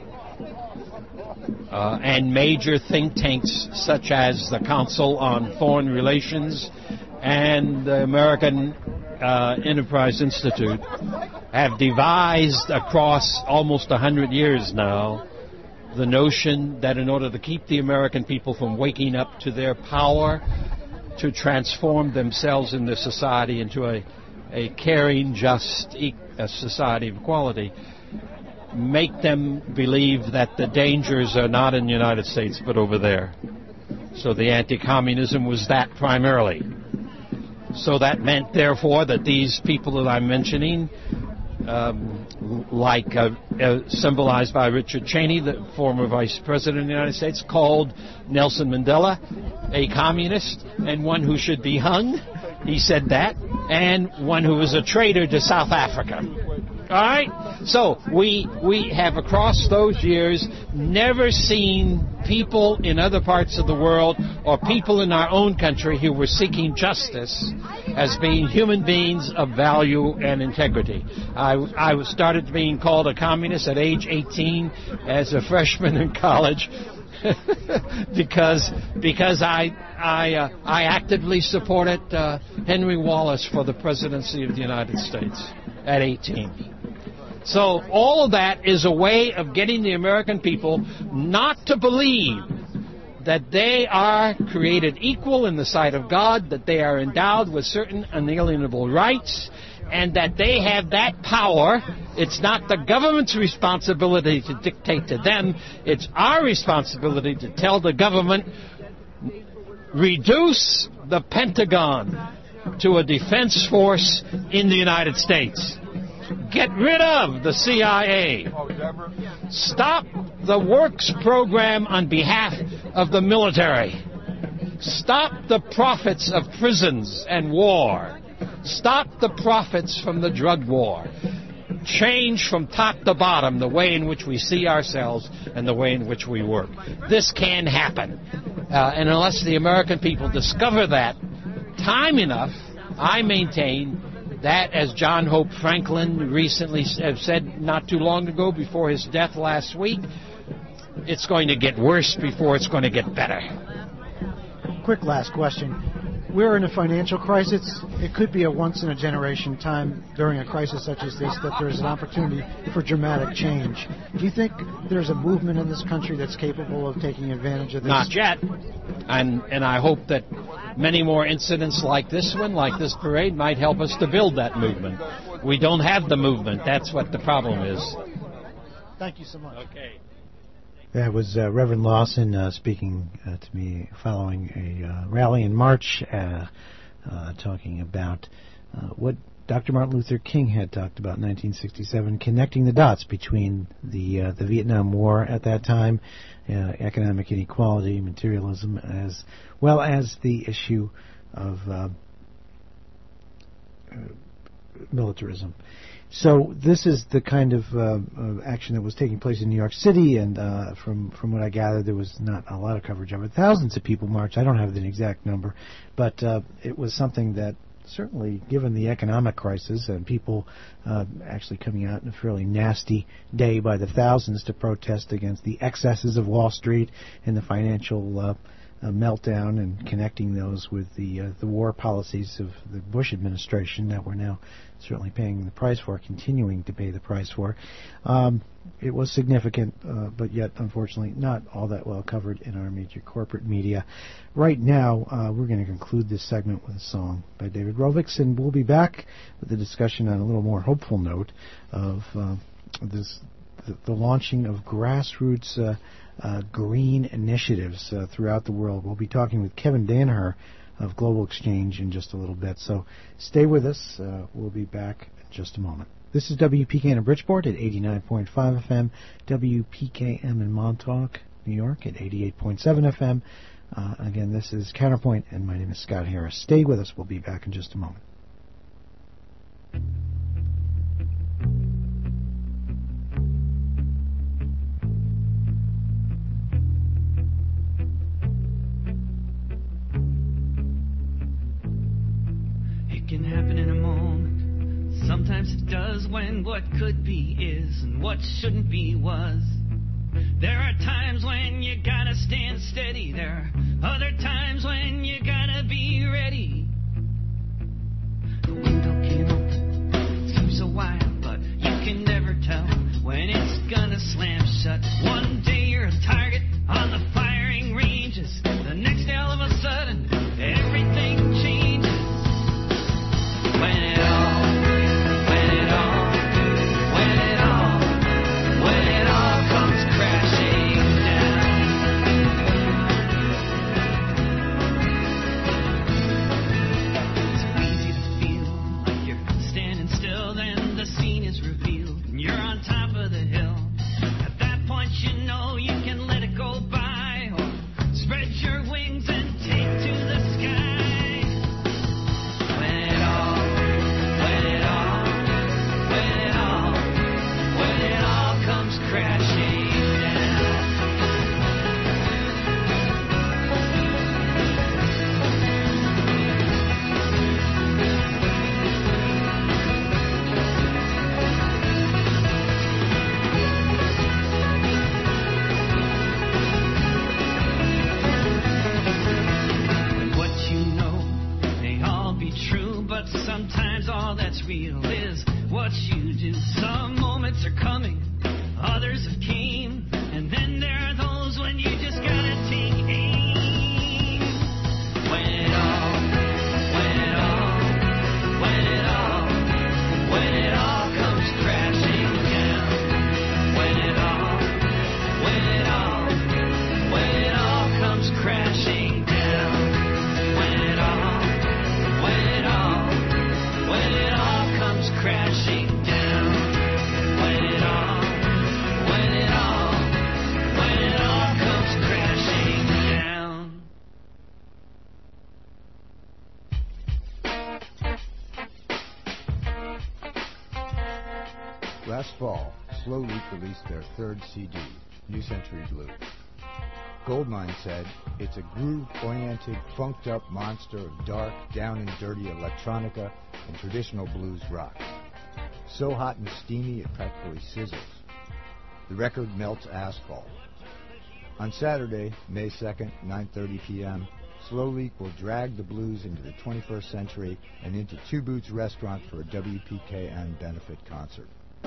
Uh, and major think tanks such as the Council on Foreign Relations and the American uh, Enterprise Institute have devised across almost one hundred years now the notion that in order to keep the American people from waking up to their power to transform themselves in this society into a, a caring, just e- a society of equality, make them believe that the dangers are not in the United States but over there. So the anti-communism was that primarily. So that meant, therefore, that these people that I'm mentioning, um, like uh, uh, symbolized by Richard Cheney, the former vice president of the United States, called Nelson Mandela a communist and one who should be hung. He said that. And one who was a traitor to South Africa. All right? So we we have across those years never seen people in other parts of the world or people in our own country who were seeking justice as being human beings of value and integrity. I, I started being called a communist at age eighteen as a freshman in college because because I I uh, I actively supported uh, Henry Wallace for the presidency of the United States at eighteen. So all of that is a way of getting the American people not to believe that they are created equal in the sight of God, that they are endowed with certain unalienable rights, and that they have that power. It's not the government's responsibility to dictate to them. It's our responsibility to tell the government, reduce the Pentagon to a defense force in the United States. Get rid of the C I A. Stop the works program on behalf of the military. Stop the profits of prisons and war. Stop the profits from the drug war. Change from top to bottom the way in which we see ourselves and the way in which we work. This can happen. Uh, and unless the American people discover that time enough, I maintain that, as John Hope Franklin recently said not too long ago before his death last week, it's going to get worse before it's going to get better. Quick last question. We're in a financial crisis. It could be a once-in-a-generation time during a crisis such as this that there's an opportunity for dramatic change. Do you think there's a movement in this country that's capable of taking advantage of this? Not yet. And, and I hope that many more incidents like this one, like this parade, might help us to build that movement. We don't have the movement. That's what the problem is. Thank you so much. Okay. That was uh, Reverend Lawson uh, speaking uh, to me following a uh, rally in March, uh, uh, talking about uh, what Doctor Martin Luther King had talked about in nineteen sixty-seven, connecting the dots between the uh, the Vietnam War at that time, uh, economic inequality, materialism, as well as the issue of uh, uh, militarism. So this is the kind of uh, uh, action that was taking place in New York City, and uh, from from what I gathered, there was not a lot of coverage of it. Thousands of people marched. I don't have the exact number, but uh, it was something that certainly, given the economic crisis and people uh, actually coming out in a fairly nasty day by the thousands to protest against the excesses of Wall Street and the financial uh, uh, meltdown, and connecting those with the uh, the war policies of the Bush administration that we're now certainly paying the price for, continuing to pay the price for. Um, it was significant, uh, but yet, unfortunately, not all that well covered in our major corporate media. Right now, uh, we're going to conclude this segment with a song by David Rovics, and we'll be back with a discussion on a little more hopeful note of uh, this the, the launching of grassroots uh, uh, green initiatives uh, throughout the world. We'll be talking with Kevin Danaher of Global Exchange in just a little bit. So stay with us. Uh, we'll be back in just a moment. This is W P K N in Bridgeport at eighty-nine point five F M, W P K M in Montauk, New York at eighty-eight point seven F M. Uh, again, this is Counterpoint, and my name is Scott Harris. Stay with us. We'll be back in just a moment. Can happen in a moment. Sometimes it does, when what could be is and what shouldn't be was. There are times when you gotta stand steady. There are other times when you gotta be ready. The window can open, seems so wide, but you can never tell when it's gonna slam shut. One day you're a target on the firing ranges. The next day all of a sudden everything changes. When it all, when it all, when it all, when it all comes crashing down. It's so easy to feel like you're standing still, then the scene is revealed, and you're on top of the hill. At that point you know you can let it go by, or spread your wings and take to the sky. Crashing down. And what you know may all be true, but sometimes all that's real is what you do. Some moments are coming, others have came, and then there are those when you just gotta take aim. When it all, when it all, when it all, when it all comes crashing down. When it all, when it all, when it all comes crashing down. When it all, when it all, when it all comes crashing down. When it all, when it all, when it all comes crashing down. Last fall, Slow Leak released their third C D, New Century Blues. Goldmine said, "It's a groove-oriented, funked-up monster of dark, down-and-dirty electronica and traditional blues rock. So hot and steamy it practically sizzles. The record melts asphalt." On Saturday, May second, nine thirty p.m., Slow Leak will drag the blues into the twenty-first century and into Two Boots Restaurant for a W P K N benefit concert.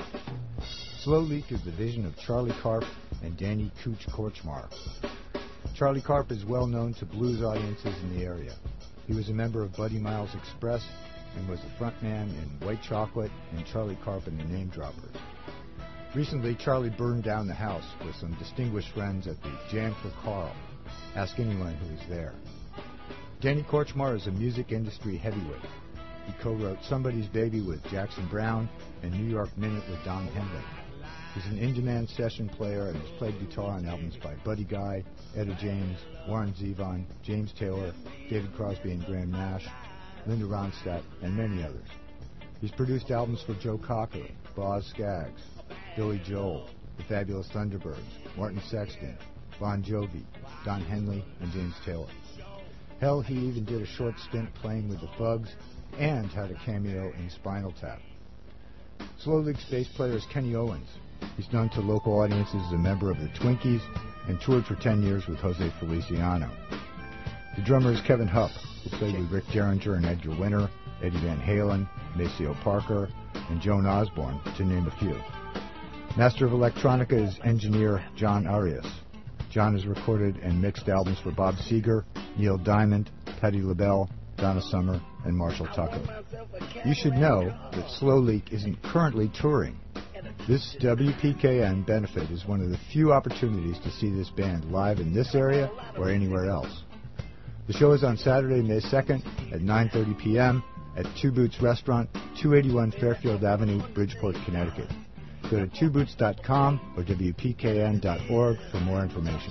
Slow Leak is the vision of Charlie Karp and Danny Cooch Korchmar. Charlie Karp is well known to blues audiences in the area. He was a member of Buddy Miles Express and was the frontman in White Chocolate and Charlie Karp and the Name Droppers. Recently, Charlie burned down the house with some distinguished friends at the Jam for Carl. Ask anyone who was there. Danny Korchmar is a music industry heavyweight. He co-wrote Somebody's Baby with Jackson Browne and New York Minute with Don Henley. He's an in-demand session player and has played guitar on albums by Buddy Guy, Etta James, Warren Zevon, James Taylor, David Crosby and Graham Nash, Linda Ronstadt, and many others. He's produced albums for Joe Cocker, Boz Scaggs, Billy Joel, the Fabulous Thunderbirds, Martin Sexton, Bon Jovi, Don Henley, and James Taylor. Hell, he even did a short stint playing with the Bugs and had a cameo in Spinal Tap. Slow Leak's bass player is Kenny Owens. He's known to local audiences as a member of the Twinkies and toured for ten years with Jose Feliciano. The drummer is Kevin Hupp, who played with Rick Derringer and Edgar Winter, Eddie Van Halen, Maceo Parker, and Joan Osborne, to name a few. Master of Electronica is engineer John Arias. John has recorded and mixed albums for Bob Seger, Neil Diamond, Patti LaBelle, Donna Summer, and Marshall Tucker. You should know that Slow Leak isn't currently touring. This W P K N benefit is one of the few opportunities to see this band live in this area or anywhere else. The show is on Saturday, May second at nine thirty p.m. at Two Boots Restaurant, two eighty-one Fairfield Avenue, Bridgeport, Connecticut. Go to two boots dot com or W P K N dot org for more information.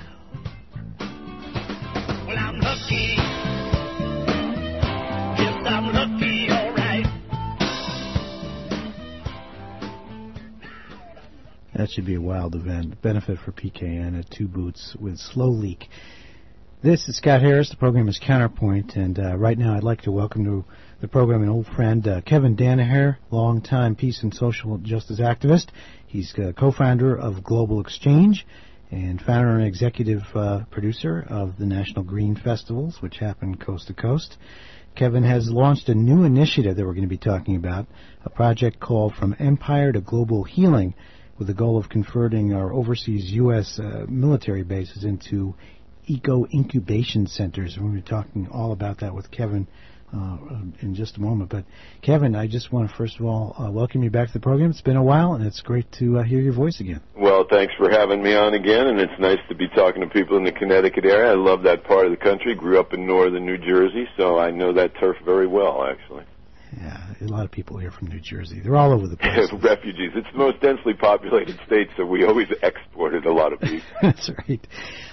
Well, I'm lucky. Yes, I'm lucky, all right. That should be a wild event. Benefit for P K N at Two Boots with Slow Leak. This is Scott Harris. The program is Counterpoint, and uh, right now I'd like to welcome to the program an old friend, uh, Kevin Danaher, longtime peace and social justice activist. He's uh, co-founder of Global Exchange and founder and executive uh, producer of the National Green Festivals, which happen coast to coast. Kevin has launched a new initiative that we're going to be talking about, a project called From Empire to Global Healing, with the goal of converting our overseas U S uh, military bases into eco-incubation centers. We're going to be talking all about that with Kevin uh, in just a moment. But, Kevin, I just want to, first of all, uh, welcome you back to the program. It's been a while, and it's great to uh, hear your voice again. Well, thanks for having me on again, and it's nice to be talking to people in the Connecticut area. I love that part of the country. Grew up in northern New Jersey, so I know that turf very well, actually. Yeah, a lot of people here from New Jersey. They're all over the place. Refugees. It's the most densely populated state, so we always exported a lot of people. That's right.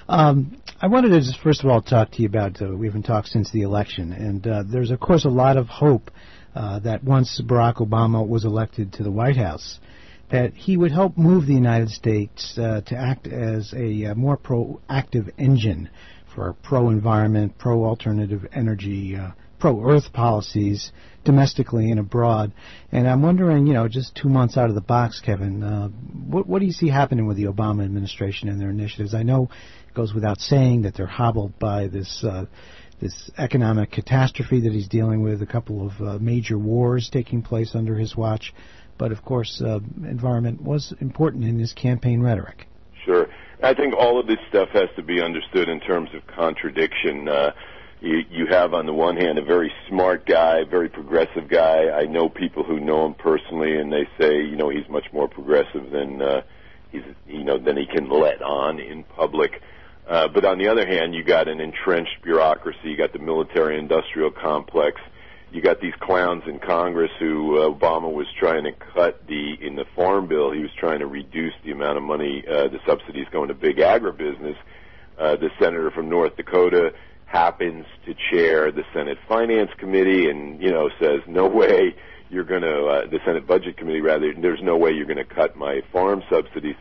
Um, I wanted to just first of all talk to you about, uh, we haven't talked since the election, and uh, there's, of course, a lot of hope uh, that once Barack Obama was elected to the White House, that he would help move the United States uh, to act as a uh, more proactive engine for pro-environment, pro-alternative energy, uh, pro-earth policies domestically and abroad. And I'm wondering, you know, just two months out of the box, Kevin, uh, what, what do you see happening with the Obama administration and their initiatives? I know it goes without saying that they're hobbled by this uh, this economic catastrophe that he's dealing with, a couple of uh, major wars taking place under his watch. But, of course, uh, environment was important in his campaign rhetoric. Sure. I think all of this stuff has to be understood in terms of contradiction. Uh, You, you have, on the one hand, a very smart guy, very progressive guy. I know people who know him personally, and they say, you know, he's much more progressive than uh, he's, you know, than he can let on in public. Uh, but on the other hand, you got an entrenched bureaucracy. You got the military-industrial complex. You got these clowns in Congress who uh, Obama was trying to cut the in the farm bill. He was trying to reduce the amount of money, uh, the subsidies going to big agribusiness. Uh, the senator from North Dakota happens to chair the Senate Finance Committee and, you know, says, no way you're going to, uh, the Senate Budget Committee, rather, there's no way you're going to cut my farm subsidies.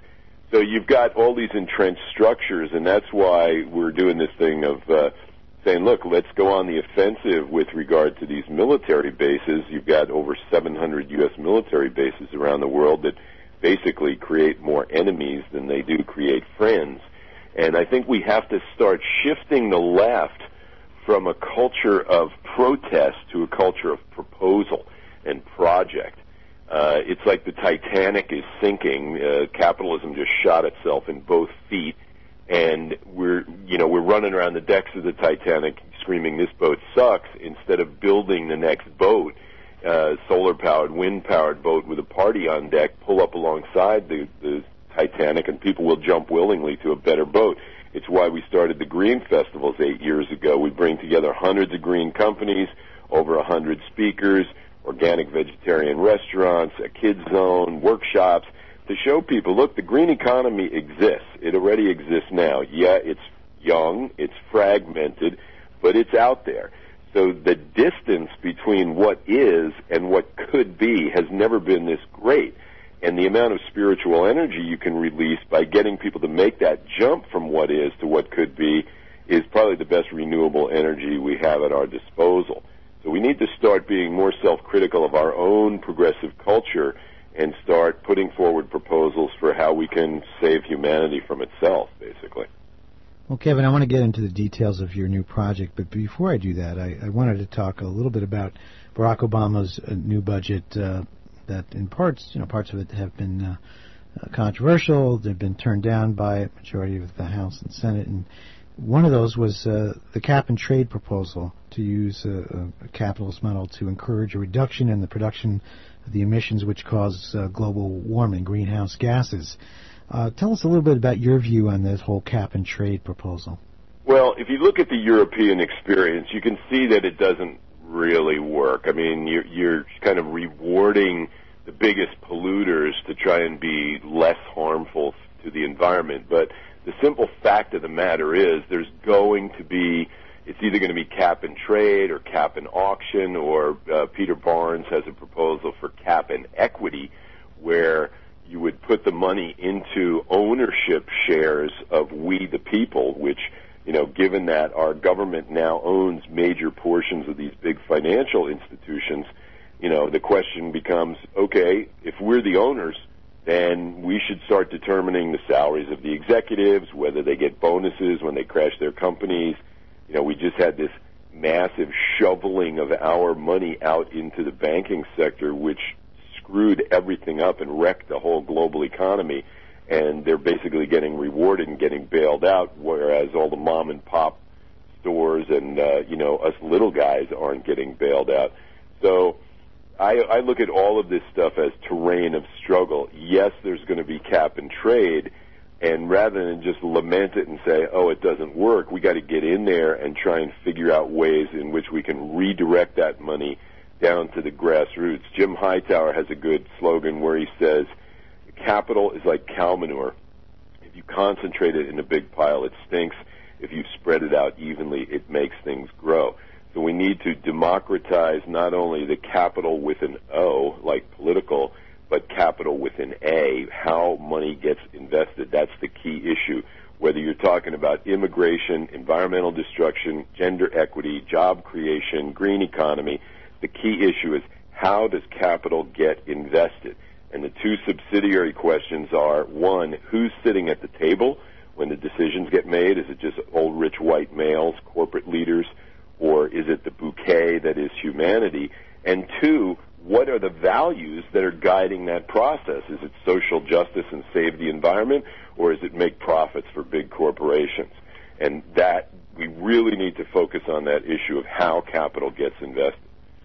So you've got all these entrenched structures, and that's why we're doing this thing of uh, saying, look, let's go on the offensive with regard to these military bases. You've got over seven hundred U S military bases around the world that basically create more enemies than they do create friends. And I think we have to start shifting the left from a culture of protest to a culture of proposal and project. Uh, it's like the Titanic is sinking. Uh, capitalism just shot itself in both feet, and we're, you know, we're running around the decks of the Titanic screaming, "This boat sucks," instead of building the next boat, uh, solar-powered, wind-powered boat with a party on deck, pull up alongside the, the Titanic, and people will jump willingly to a better boat. It's why we started the Green Festivals eight years ago. We bring together hundreds of green companies, over a hundred speakers, organic vegetarian restaurants, a kids zone, workshops, to show people, look, the green economy exists. It already exists now. Yeah, it's young, it's fragmented, but it's out there. So the distance between what is and what could be has never been this great. And the amount of spiritual energy you can release by getting people to make that jump from what is to what could be is probably the best renewable energy we have at our disposal. So we need to start being more self-critical of our own progressive culture and start putting forward proposals for how we can save humanity from itself, basically. Well, Kevin, I want to get into the details of your new project, but before I do that, I, I wanted to talk a little bit about Barack Obama's uh, new budget uh, that in parts, you know, parts of it have been uh, uh, controversial. They've been turned down by a majority of the House and Senate, and one of those was uh, the cap-and-trade proposal to use a, a capitalist model to encourage a reduction in the production of the emissions which cause uh, global warming, greenhouse gases. Uh, tell us a little bit about your view on this whole cap-and-trade proposal. Well, if you look at the European experience, you can see that it doesn't really work. I mean, you're, you're kind of rewarding the biggest polluters to try and be less harmful to the environment, but the simple fact of the matter is there's going to be, it's either going to be cap and trade or cap and auction, or uh, Peter Barnes has a proposal for cap and equity where you would put the money into ownership shares of we the people, which, you know, given that our government now owns major portions of these big financial institutions, you know, the question becomes, okay, if we're the owners, then we should start determining the salaries of the executives, whether they get bonuses when they crash their companies. You know, we just had this massive shoveling of our money out into the banking sector, which screwed everything up and wrecked the whole global economy. And they're basically getting rewarded and getting bailed out, whereas all the mom and pop stores and, uh, you know, us little guys aren't getting bailed out. So I, I look at all of this stuff as terrain of struggle. Yes, there's going to be cap and trade, and rather than just lament it and say, oh, it doesn't work, we got to get in there and try and figure out ways in which we can redirect that money down to the grassroots. Jim Hightower has a good slogan where he says, capital is like cow manure. If you concentrate it in a big pile, it stinks. If you spread it out evenly, it makes things grow. So we need to democratize not only the capital with an O, like political, but capital with an A, how money gets invested. That's the key issue. Whether you're talking about immigration, environmental destruction, gender equity, job creation, green economy, the key issue is how does capital get invested? And the two subsidiary questions are, one, who's sitting at the table when the decisions get made? Is it just old rich white males, corporate leaders, or is it the bouquet that is humanity? And two, what are the values that are guiding that process? Is it social justice and save the environment, or is it make profits for big corporations? And that, we really need to focus on that issue of how capital gets invested.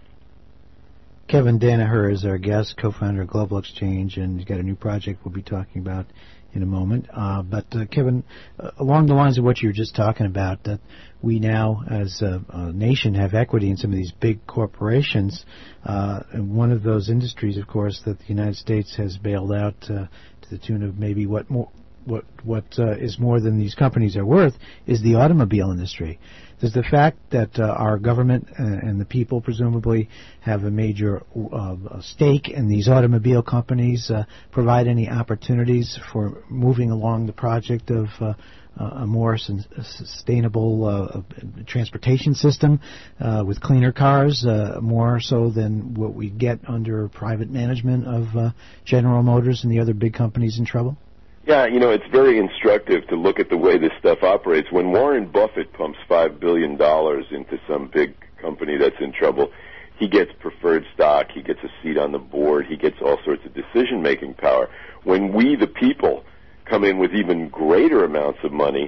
Kevin Danaher is our guest, co-founder of Global Exchange, and he's got a new project we'll be talking about in a moment. Uh, but, uh, Kevin, uh, along the lines of what you were just talking about, that we now, as a, a nation, have equity in some of these big corporations. Uh, and one of those industries, of course, that the United States has bailed out uh, to the tune of maybe what more, what what uh, is more than these companies are worth, is the automobile industry. Does the fact that uh, our government uh, and the people presumably have a major uh, stake in these automobile companies uh, provide any opportunities for moving along the project of uh, a more sustainable uh, transportation system uh, with cleaner cars, uh, more so than what we get under private management of uh, General Motors and the other big companies in trouble? Yeah, you know, it's very instructive to look at the way this stuff operates. When Warren Buffett pumps five billion dollars into some big company that's in trouble, he gets preferred stock, he gets a seat on the board, he gets all sorts of decision-making power. When we, the people, come in with even greater amounts of money,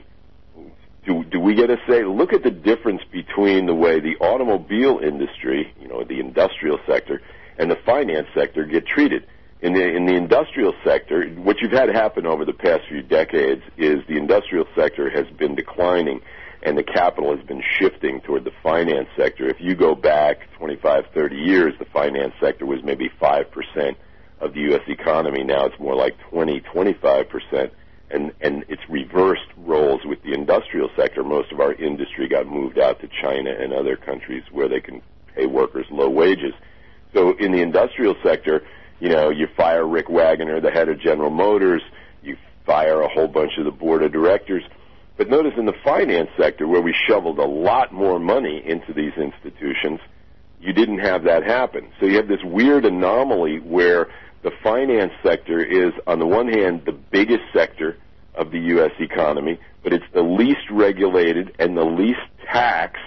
do, do we get a say? Look at the difference between the way the automobile industry, you know, the industrial sector, and the finance sector get treated. In the, in the industrial sector, what you've had happen over the past few decades is the industrial sector has been declining and the capital has been shifting toward the finance sector. If you go back twenty-five, thirty years, the finance sector was maybe five percent of the U S economy. Now it's more like twenty, twenty-five percent, and, and it's reversed roles with the industrial sector. Most of our industry got moved out to China and other countries where they can pay workers low wages. So in the industrial sector, you know, you fire Rick Wagoner, the head of General Motors, you fire a whole bunch of the board of directors. But notice in the finance sector, where we shoveled a lot more money into these institutions, you didn't have that happen. So you have this weird anomaly where the finance sector is, on the one hand, the biggest sector of the U S economy, but it's the least regulated and the least taxed.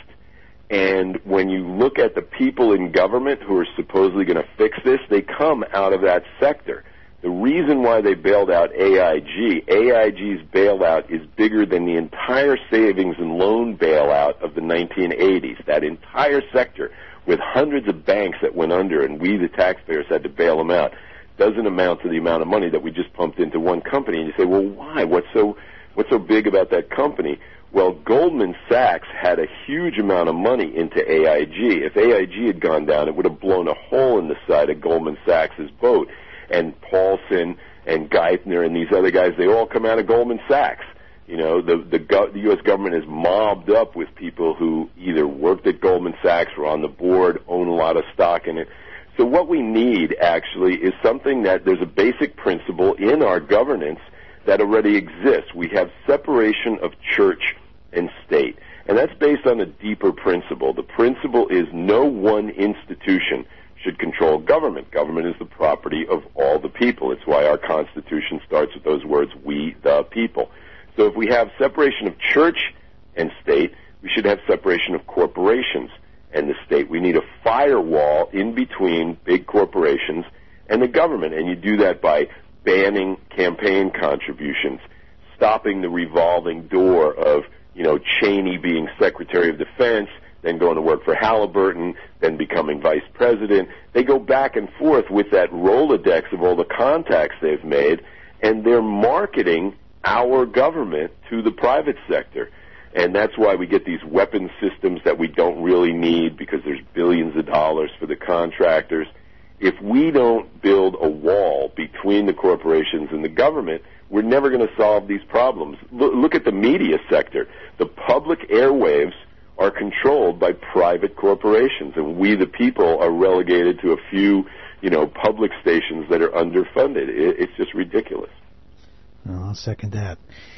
And when you look at the people in government who are supposedly going to fix this, they come out of that sector. The reason why they bailed out A I G, A I G's bailout is bigger than the entire savings and loan bailout of the nineteen eighties. That entire sector, with hundreds of banks that went under and we, the taxpayers, had to bail them out, doesn't amount to the amount of money that we just pumped into one company. And you say, well, why? What's so, what's so big about that company? Well, Goldman Sachs had a huge amount of money into A I G. If A I G had gone down, it would have blown a hole in the side of Goldman Sachs' boat. And Paulson and Geithner and these other guys, they all come out of Goldman Sachs. You know, the, the, the U S government is mobbed up with people who either worked at Goldman Sachs, were on the board, own a lot of stock in it. So what we need, actually, is something that there's a basic principle in our governance that already exists. We have separation of church and state. And that's based on a deeper principle. The principle is no one institution should control government. Government is the property of all the people. It's why our Constitution starts with those words, we the people. So if we have separation of church and state, we should have separation of corporations and the state. We need a firewall in between big corporations and the government, and you do that by banning campaign contributions, stopping the revolving door of, you know, Cheney being Secretary of Defense, then going to work for Halliburton, then becoming vice president. They go back and forth with that Rolodex of all the contacts they've made, and they're marketing our government to the private sector. And that's why we get these weapons systems that we don't really need because there's billions of dollars for the contractors. If we don't build a wall between the corporations and the government, we're never going to solve these problems. Look, look at the media sector. The public airwaves are controlled by private corporations, and we, the people, are relegated to a few, you know, public stations that are underfunded. It, it's just ridiculous. Well, I'll second that.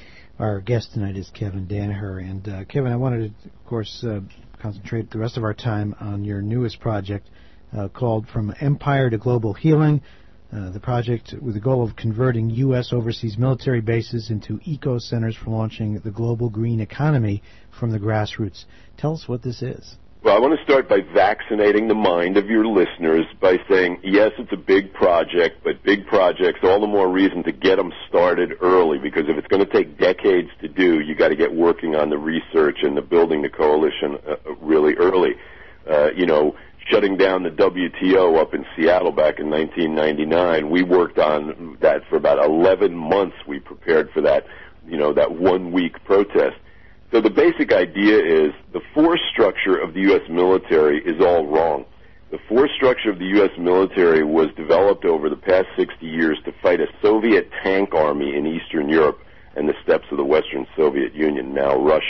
Our guest tonight is Kevin Danaher, and uh, Kevin, I wanted to, of course, uh, concentrate the rest of our time on your newest project uh, called From Empire to Global Healing. Uh, the project with the goal of converting U S overseas military bases into eco-centers for launching the global green economy from the grassroots. Tell us what this is. Well, I want to start by vaccinating the mind of your listeners by saying, yes, it's a big project, but big projects, all the more reason to get them started early, because if it's going to take decades to do, you got to get working on the research and the building the coalition uh, really early. Uh, you know, shutting down the W T O up in Seattle back in nineteen ninety-nine, we worked on that for about eleven months. We prepared for that, you know, that one-week protest. So the basic idea is the force structure of the U S military is all wrong. The force structure of the U S military was developed over the past sixty years to fight a Soviet tank army in Eastern Europe and the steppes of the Western Soviet Union, now Russia.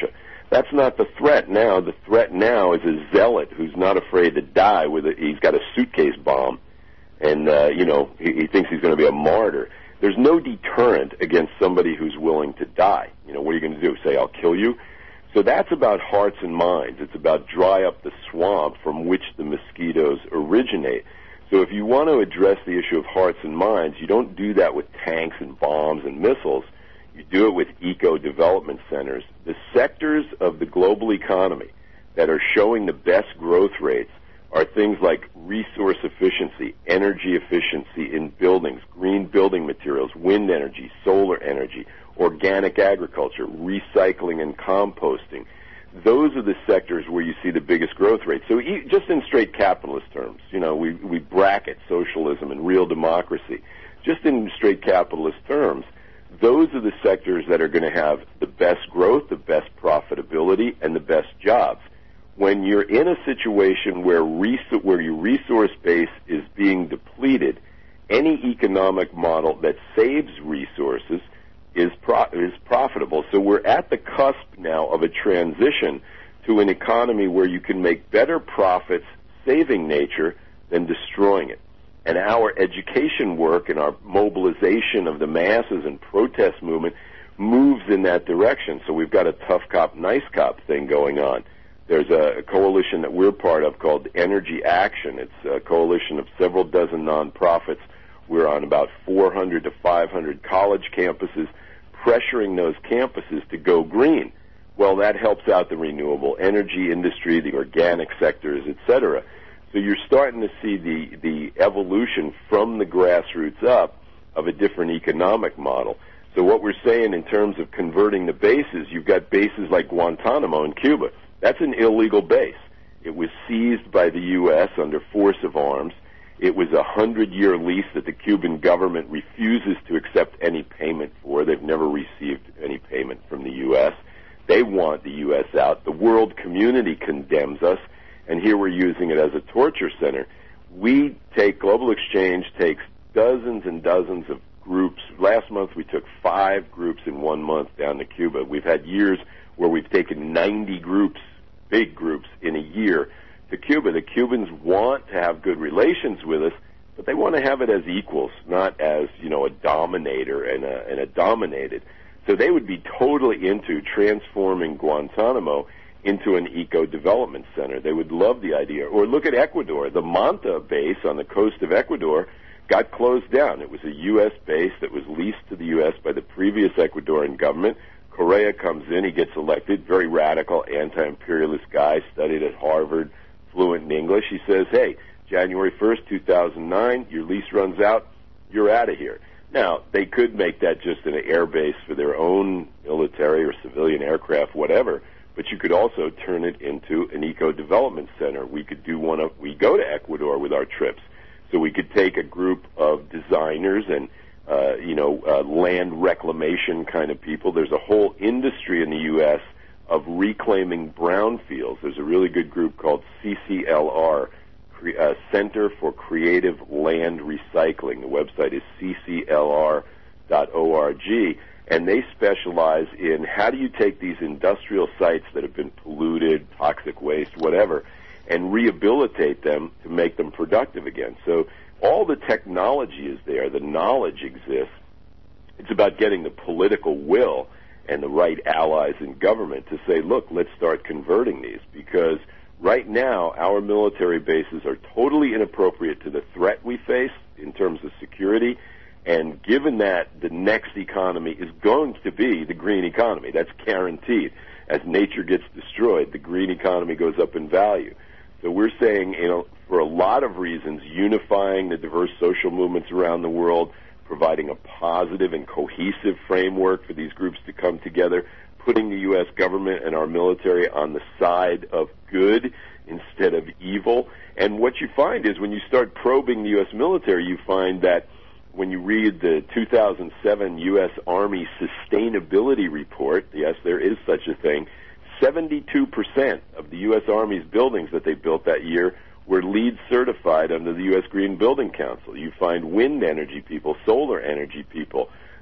That's not the threat now. The threat now is a zealot who's not afraid to die with a, he's got a suitcase bomb, and, uh, you know, he, he thinks he's going to be a martyr. There's no deterrent against somebody who's willing to die. You know, what are you going to do? Say, I'll kill you? So that's about hearts and minds. It's about dry up the swamp from which the mosquitoes originate. So if you want to address the issue of hearts and minds, you don't do that with tanks and bombs and missiles. You do it with eco-development centers. The sectors of the global economy that are showing the best growth rates are things like resource efficiency, energy efficiency in buildings, green building materials, wind energy, solar energy, organic agriculture, recycling and composting. Those are the sectors where you see the biggest growth rate. So just in straight capitalist terms, you know, we, we bracket socialism and real democracy. Just in straight capitalist terms, those are the sectors that are going to have the best growth, the best profitability, and the best jobs. When you're in a situation where res- where your resource base is being depleted, any economic model that saves resources is pro- is profitable. So we're at the cusp now of a transition to an economy where you can make better profits saving nature than destroying it. And our education work and our mobilization of the masses and protest movement moves in that direction. So we've got a tough cop, nice cop thing going on. There's a coalition that we're part of called Energy Action. It's a coalition of several dozen nonprofits. We're on about four hundred to five hundred college campuses, pressuring those campuses to go green. Well, that helps out the renewable energy industry, the organic sectors, et cetera. So you're starting to see the, the evolution from the grassroots up of a different economic model. So what we're saying in terms of converting the bases, you've got bases like Guantanamo in Cuba. That's an illegal base. It was seized by the U S under force of arms. It was a hundred-year lease that the Cuban government refuses to accept any payment for. They've never received any payment from the U S. They want the U S out. The world community condemns us, and here we're using it as a torture center. We take, Global Exchange takes dozens and dozens of groups. Last month we took five groups in one month down to Cuba. We've had years where we've taken ninety groups, big groups, in a year to Cuba. The Cubans want to have good relations with us, but they want to have it as equals, not as, you know, a dominator and a, and a dominated. So they would be totally into transforming Guantanamo into an eco-development center. They would love the idea. Or look at Ecuador. The Manta base on the coast of Ecuador got closed down. It was a U S base that was leased to the U S by the previous Ecuadorian government. Correa comes in, he gets elected, very radical, anti-imperialist guy, studied at Harvard, fluent in English. He says, hey, January first, two thousand nine, your lease runs out, you're out of here. Now, they could make that just an air base for their own military or civilian aircraft, whatever, but you could also turn it into an eco-development center. We could do one of, we go to Ecuador with our trips, so we could take a group of designers and Uh, you know, uh, land reclamation kind of people. There's a whole industry in the U S of reclaiming brownfields. There's a really good group called C C L R, Cre- uh, Center for Creative Land Recycling. The website is c c l r dot org, and they specialize in how do you take these industrial sites that have been polluted, toxic waste, whatever, and rehabilitate them to make them productive again. So all the technology is there, the knowledge exists. It's about getting the political will and the right allies in government to say, look, let's start converting these, because right now our military bases are totally inappropriate to the threat we face in terms of security, and given that the next economy is going to be the green economy, that's guaranteed. As nature gets destroyed, the green economy goes up in value. So we're saying, you know, for a lot of reasons, unifying the diverse social movements around the world, providing a positive and cohesive framework for these groups to come together, putting the U S government and our military on the side of good instead of evil. And what you find is when you start probing the U S military, you find that when you read the two thousand seven U S Army Sustainability Report, yes, there is such a thing, seventy-two percent of the U S Army's buildings that they built that year were LEED certified under the U S Green Building Council. You find wind energy people, solar energy people,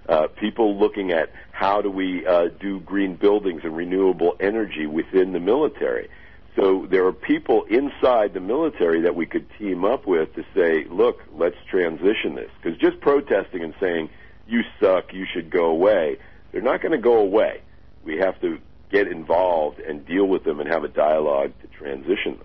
uh, people looking at how do we uh, do green buildings and renewable energy within the military. So there are people inside the military that we could team up with to say, look, let's transition this. Because just protesting and saying, you suck, you should go away, they're not going to go away. We have to get involved and deal with them and have a dialogue to transition them.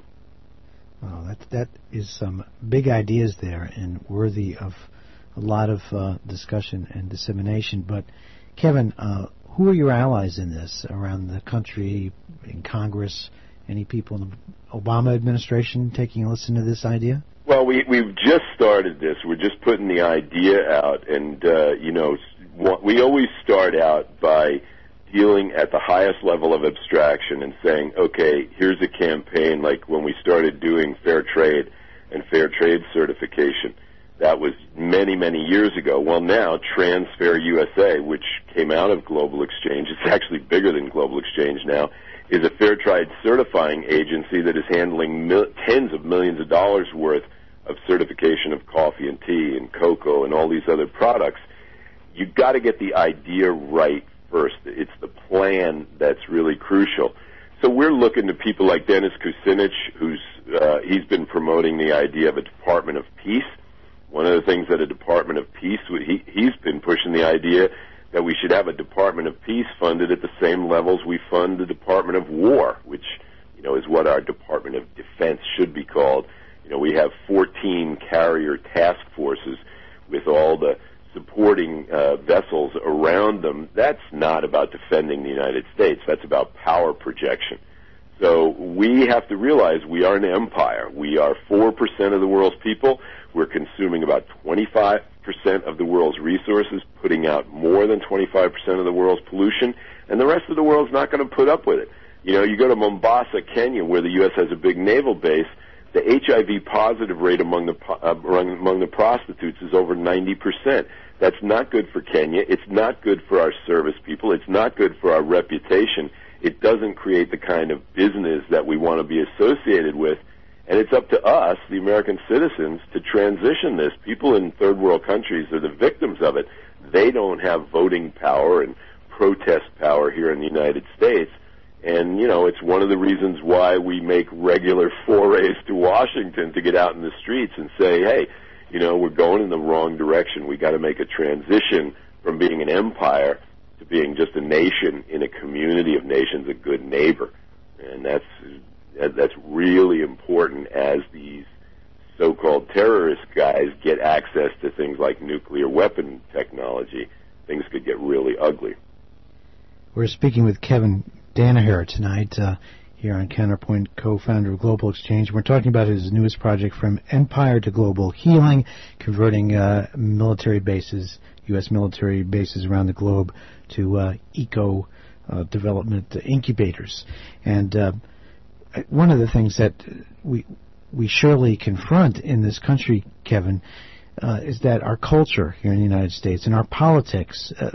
Well, that, that is some big ideas there and worthy of a lot of uh, discussion and dissemination. But, Kevin, uh, who are your allies in this around the country, in Congress? Any people in the Obama administration taking a listen to this idea? Well, we, we've just started this. We're just putting the idea out. And, uh, you know, we always start out by dealing at the highest level of abstraction and saying, okay, here's a campaign like when we started doing fair trade and fair trade certification. That was many, many years ago. Well, now, Transfair U S A, which came out of Global Exchange, it's actually bigger than Global Exchange now, is a fair trade certifying agency that is handling mil- tens of millions of dollars worth of certification of coffee and tea and cocoa and all these other products. You've got to get the idea right first. It's the plan that's really crucial. So we're looking to people like Dennis Kucinich, who's uh, he's been promoting the idea of a Department of Peace. One of the things that a Department of Peace, he, he's been pushing the idea that we should have a Department of Peace funded at the same levels we fund the Department of War, which, you know, is what our Department of Defense should be called. You know, we have fourteen carrier task forces with all the supporting uh, vessels around them. That's not about defending the United States. That's about power projection. So we have to realize we are an empire. We are four percent of the world's people. We're consuming about twenty-five percent of the world's resources, putting out more than twenty-five percent of the world's pollution, and the rest of the world's not going to put up with it. You know, you go to Mombasa, Kenya, where the U S has a big naval base, the H I V positive rate among the uh, among the prostitutes is over ninety percent. That's not good for Kenya. It's not good for our service people. It's not good for our reputation. It doesn't create the kind of business that we want to be associated with. And it's up to us, the American citizens, to transition this. People in third world countries are the victims of it. They don't have voting power and protest power here in the United States. And, you know, it's one of the reasons why we make regular forays to Washington to get out in the streets and say, hey, you know, we're going in the wrong direction. We got to make a transition from being an empire to being just a nation in a community of nations, a good neighbor. And that's that's really important as these so-called terrorist guys get access to things like nuclear weapon technology. Things could get really ugly. We're speaking with Kevin Danaher tonight, uh, here on Counterpoint, co-founder of Global Exchange. We're talking about his newest project, From Empire to Global Healing, converting uh, military bases, U S military bases around the globe to uh, eco uh, development incubators. And uh, one of the things that we we surely confront in this country, Kevin, uh, is that our culture here in the United States and our politics uh,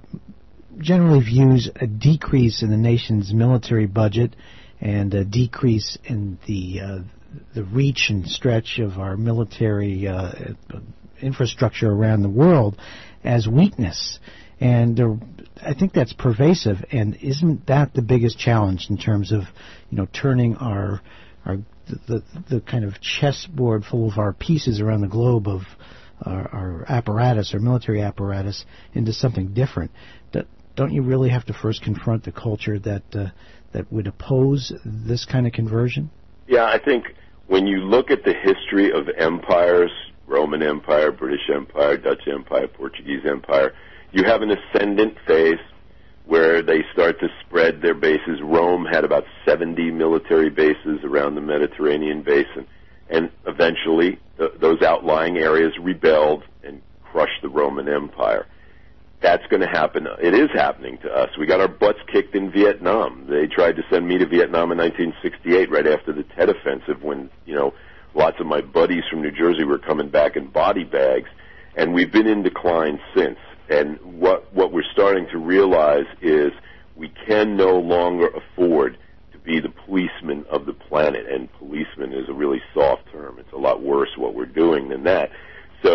generally views a decrease in the nation's military budget and a decrease in the uh, the reach and stretch of our military uh, infrastructure around the world as weakness. And uh, I think that's pervasive. And isn't that the biggest challenge in terms of, you know, turning our our the the, the kind of chessboard full of our pieces around the globe of our, our apparatus, our military apparatus, into something different? Don't you really have to first confront the culture that uh, that would oppose this kind of conversion? Yeah, I think when you look at the history of empires, Roman Empire, British Empire, Dutch Empire, Portuguese Empire, you have an ascendant phase where they start to spread their bases. Rome had about seventy military bases around the Mediterranean basin, and eventually th- those outlying areas rebelled and crushed the Roman Empire. That's going to happen. It is happening to us. We got our butts kicked in Vietnam. They tried to send me to Vietnam in nineteen sixty-eight, right after the Tet Offensive, when, you know, lots of my buddies from New Jersey were coming back in body bags. And we've been in decline since. And what what we're starting to realize is we can no longer afford to be the policeman of the planet. And policeman is a really soft term. It's a lot worse what we're doing than that. So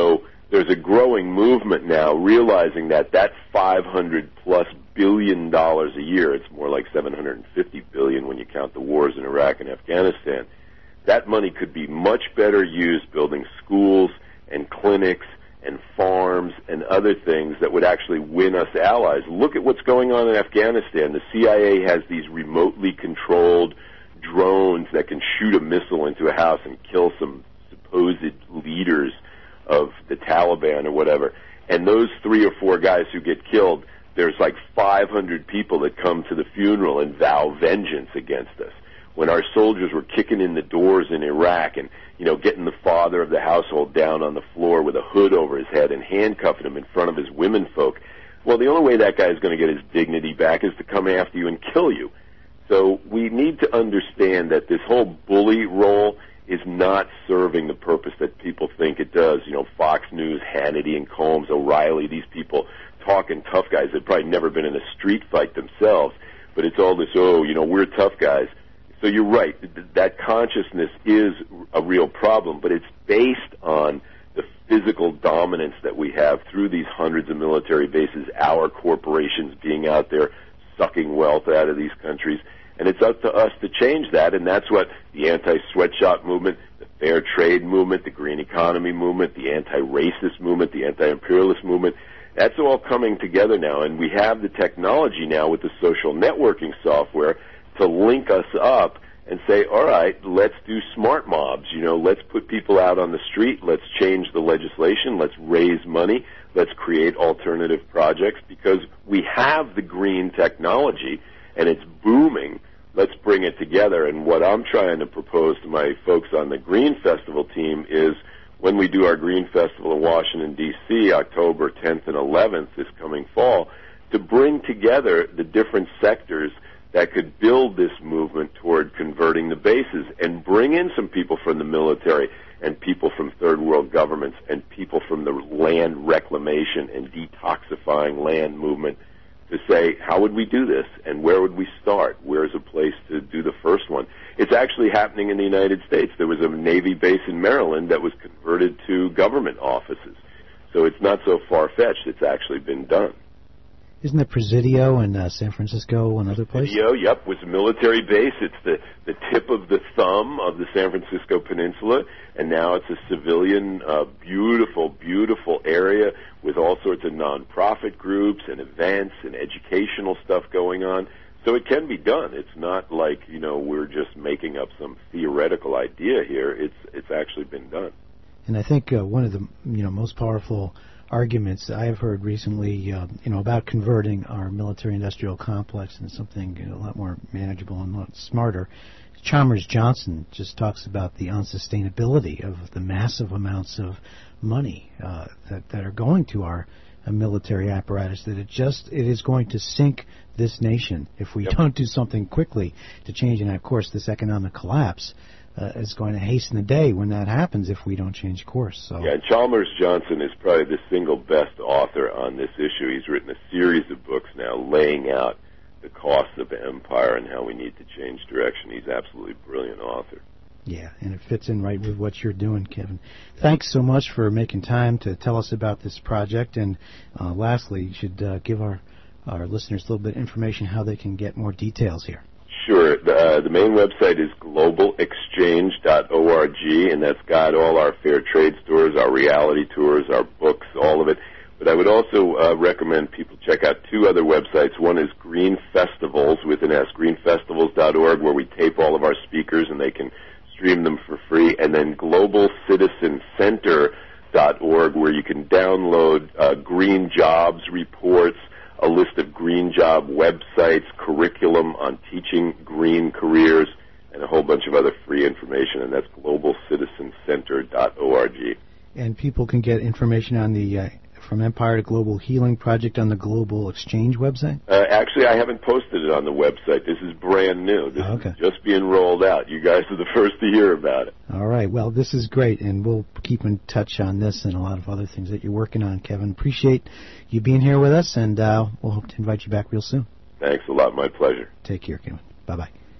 there's a growing movement now realizing that that five hundred plus billion dollars a year, it's more like seven hundred fifty billion when you count the wars in Iraq and Afghanistan, that money could be much better used building schools and clinics and farms and other things that would actually win us allies. Look at what's going on in Afghanistan. The C I A has these remotely controlled drones that can shoot a missile into a house and kill some supposed leaders of the Taliban or whatever. And those three or four guys who get killed, there's like five hundred people that come to the funeral and vow vengeance against us. When our soldiers were kicking in the doors in Iraq and, you know, getting the father of the household down on the floor with a hood over his head and handcuffing him in front of his womenfolk, well, the only way that guy is going to get his dignity back is to come after you and kill you. So we need to understand that this whole bully role is not serving the purpose that people think it does. You know, Fox News, Hannity and Combs, O'Reilly, these people talking tough guys that probably never been in a street fight themselves. But it's all this, oh, you know, we're tough guys. So you're right. That consciousness is a real problem, but it's based on the physical dominance that we have through these hundreds of military bases, our corporations being out there sucking wealth out of these countries. And it's up to us to change that, and that's what the anti-sweatshop movement, the fair trade movement, the green economy movement, the anti-racist movement, the anti-imperialist movement, that's all coming together now. And we have the technology now with the social networking software to link us up and say, all right, let's do smart mobs. You know, let's put people out on the street. Let's change the legislation. Let's raise money. Let's create alternative projects because we have the green technology and it's booming. Let's bring it together. And what I'm trying to propose to my folks on the Green Festival team is when we do our Green Festival in Washington, D C, October tenth and eleventh this coming fall, to bring together the different sectors that could build this movement toward converting the bases and bring in some people from the military and people from third world governments and people from the land reclamation and detoxifying land movement to say, how would we do this and where would we start? Where's a place to do the first one? It's actually happening in the United States. There was a Navy base in Maryland that was converted to government offices. So it's not so far-fetched. It's actually been done. Isn't it Presidio in uh, San Francisco, another place? Presidio, yep, was a military base. It's the, the tip of the thumb of the San Francisco Peninsula, and now it's a civilian, uh, beautiful, beautiful area with all sorts of nonprofit groups and events and educational stuff going on. So it can be done. It's not like, you know, we're just making up some theoretical idea here. It's it's actually been done. And I think uh, one of the, you know, most powerful arguments I have heard recently, uh, you know, about converting our military-industrial complex into something you know, a lot more manageable and a lot smarter. Chalmers Johnson just talks about the unsustainability of the massive amounts of money uh, that that are going to our uh, military apparatus. That it just it is going to sink this nation if we yep. don't do something quickly to change. And of course, this economic collapse Uh, is going to hasten the day when that happens if we don't change course. So yeah, and Chalmers Johnson is probably the single best author on this issue. He's written a series of books now laying out the costs of empire and how we need to change direction. He's absolutely brilliant author. Yeah, and it fits in right with what you're doing, Kevin. Thanks so much for making time to tell us about this project. And uh, lastly, you should uh, give our, our listeners a little bit of information how they can get more details here. Sure. The, uh, the main website is global exchange dot org, and that's got all our fair trade stores, our reality tours, our books, all of it. But I would also uh, recommend people check out two other websites. One is Green Festivals with an S, green festivals dot org, where we tape all of our speakers and they can stream them for free, and then global citizen center dot org, where you can download uh, green jobs reports, a list of green job websites, curriculum on teaching green careers, and a whole bunch of other free information, and that's global citizen center dot org. And people can get information on the uh, From Empire to Global Healing project on the Global Exchange website? Uh, actually, I haven't posted it on the website. This is brand new. This okay. is just being rolled out. You guys are the first to hear about it. All right. Well, this is great, and we'll keep in touch on this and a lot of other things that you're working on, Kevin. Appreciate you being here with us, and uh, we'll hope to invite you back real soon. Thanks a lot. My pleasure. Take care, Kevin. Bye-bye.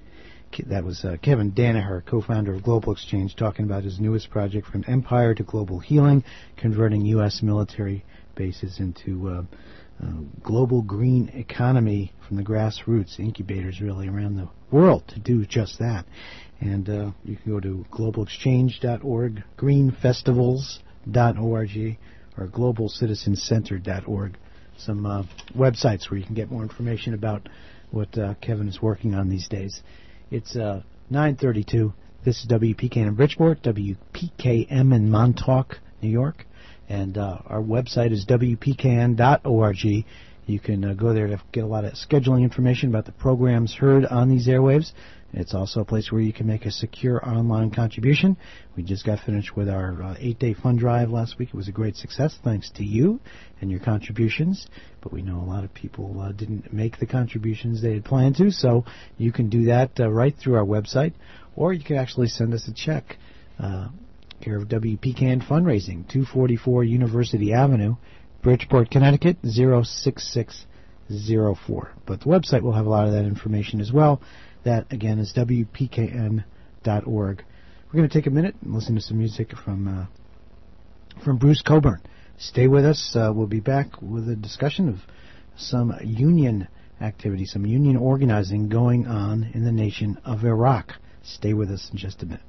That was uh, Kevin Danaher, co-founder of Global Exchange, talking about his newest project, From Empire to Global Healing, converting U S military bases into uh, uh, global green economy from the grassroots, incubators really around the world to do just that. And uh, you can go to global exchange dot org, green festivals dot org, or global citizen center dot org. Some uh, websites where you can get more information about what uh, Kevin is working on these days. It's uh, nine thirty-two. This is W P K N in Bridgeport, W P K M in Montauk, New York. And uh, our website is W P K N dot org. You can uh, go there to get a lot of scheduling information about the programs heard on these airwaves. It's also a place where you can make a secure online contribution. We just got finished with our uh, eight-day fund drive last week. It was a great success thanks to you and your contributions. But we know a lot of people uh, didn't make the contributions they had planned to, so you can do that uh, right through our website, or you can actually send us a check. Uh, care of W P K N Fundraising, two forty-four University Avenue, Bridgeport, Connecticut, zero six six zero four. But the website will have a lot of that information as well. That, again, is W P K N dot org. We're going to take a minute and listen to some music from uh, from Bruce Cockburn. Stay with us. Uh, we'll be back with a discussion of some union activity, some union organizing going on in the nation of Iraq. Stay with us in just a minute.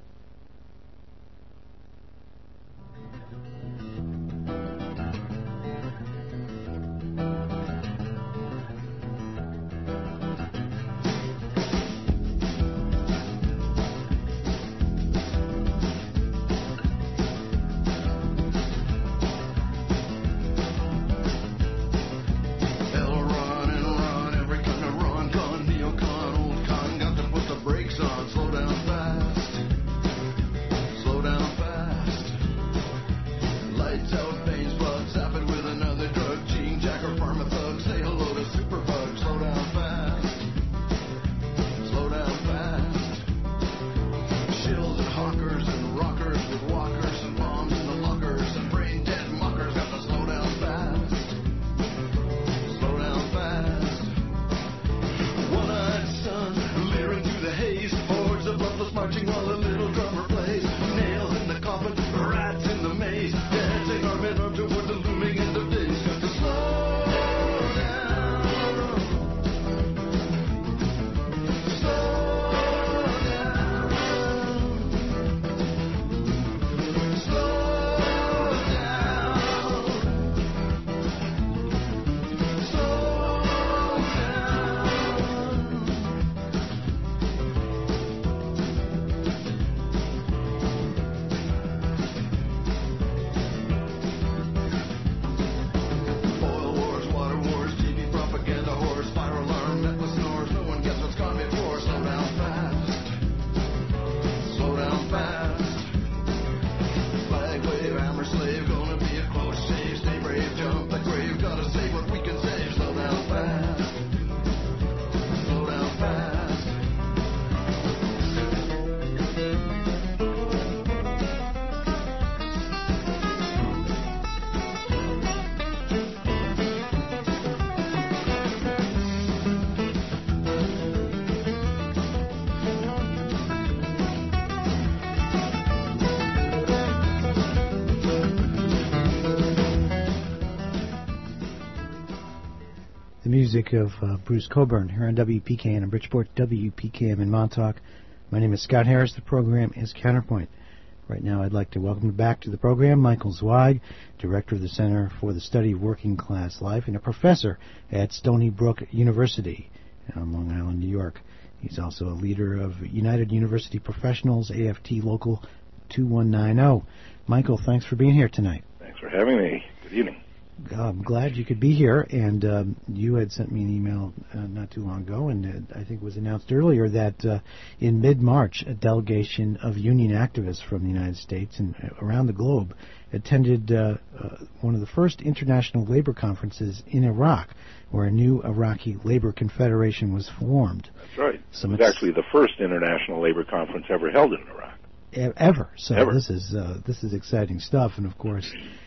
Music of uh, Bruce Cockburn here on W P K N in Bridgeport, W P K M in Montauk. My name is Scott Harris. The program is Counterpoint. Right now I'd like to welcome back to the program Michael Zweig, Director of the Center for the Study of Working Class Life and a professor at Stony Brook University on Long Island, New York. He's also a leader of United University Professionals, A F T Local two one nine zero. Michael, thanks for being here tonight. Thanks for having me. Good evening. I'm glad you could be here, and um, you had sent me an email uh, not too long ago, and uh, I think it was announced earlier that uh, in mid-March, a delegation of union activists from the United States and uh, around the globe attended uh, uh, one of the first international labor conferences in Iraq, where a new Iraqi labor confederation was formed. That's right. So it was actually the first international labor conference ever held in Iraq. E- ever. So ever. this is uh, this is exciting stuff, and of course,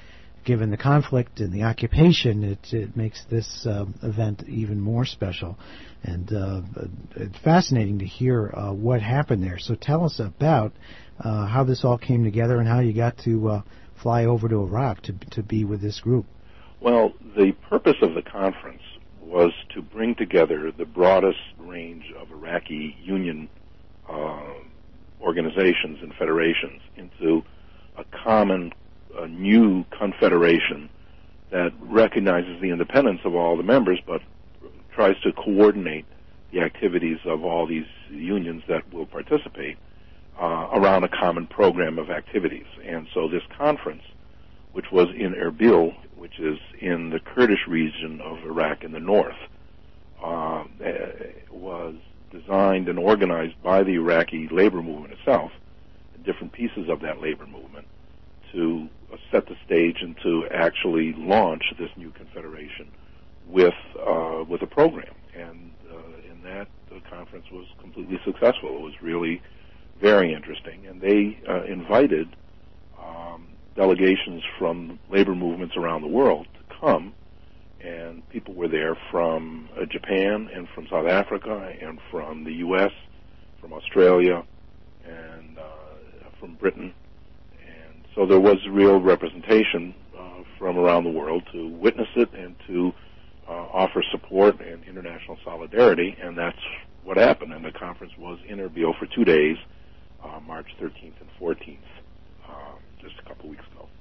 given the conflict and the occupation, it, it makes this uh, event even more special. And uh, it's fascinating to hear uh, what happened there. So tell us about uh, how this all came together and how you got to uh, fly over to Iraq to to be with this group. Well, the purpose of the conference was to bring together the broadest range of Iraqi union uh, organizations and federations into a common, a new confederation that recognizes the independence of all the members, but tries to coordinate the activities of all these unions that will participate uh, around a common program of activities. And so this conference, which was in Erbil, which is in the Kurdish region of Iraq in the north, uh, was designed and organized by the Iraqi labor movement itself, different pieces of that labor movement, to uh, set the stage and to actually launch this new confederation with uh, with a program. And uh, in that, the conference was completely successful. It was really very interesting. And they uh, invited um, delegations from labor movements around the world to come, and people were there from uh, Japan and from South Africa and from the U S, from Australia, and uh, from Britain. And so there was real representation uh, from around the world to witness it and to uh, offer support and international solidarity, and that's what happened. And the conference was in Erbil for two days, uh, March thirteenth and fourteenth, uh, just a couple weeks ago.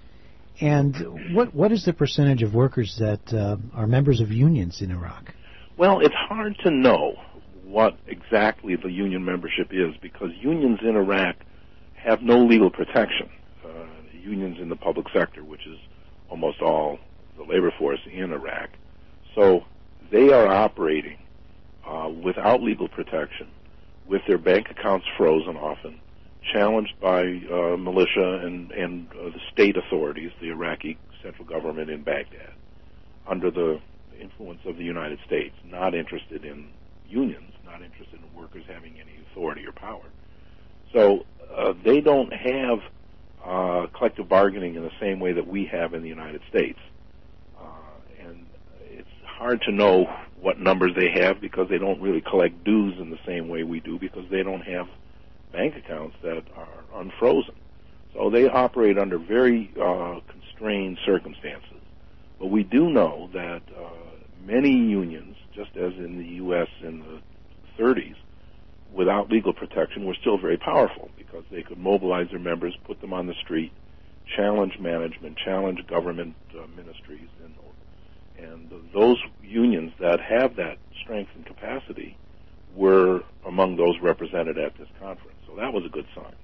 And what what is the percentage of workers that uh, are members of unions in Iraq? Well, it's hard to know what exactly the union membership is, because unions in Iraq have no legal protection. Uh, unions in the public sector, which is almost all the labor force in Iraq. So they are operating uh, without legal protection, with their bank accounts frozen often, challenged by uh, militia and, and uh, the state authorities, the Iraqi central government in Baghdad, under the influence of the United States, not interested in unions, not interested in workers having any authority or power. So uh, they don't have uh, collective bargaining in the same way that we have in the United States. Uh, and it's hard to know what numbers they have, because they don't really collect dues in the same way we do, because they don't have bank accounts that are unfrozen. So they operate under very uh, constrained circumstances. But we do know that uh, many unions, just as in the U S in the thirties, without legal protection, were still very powerful, because they could mobilize their members, put them on the street, challenge management, challenge government uh, ministries, and and those unions that have that strength and capacity were among those represented at this conference. So that was a good sign.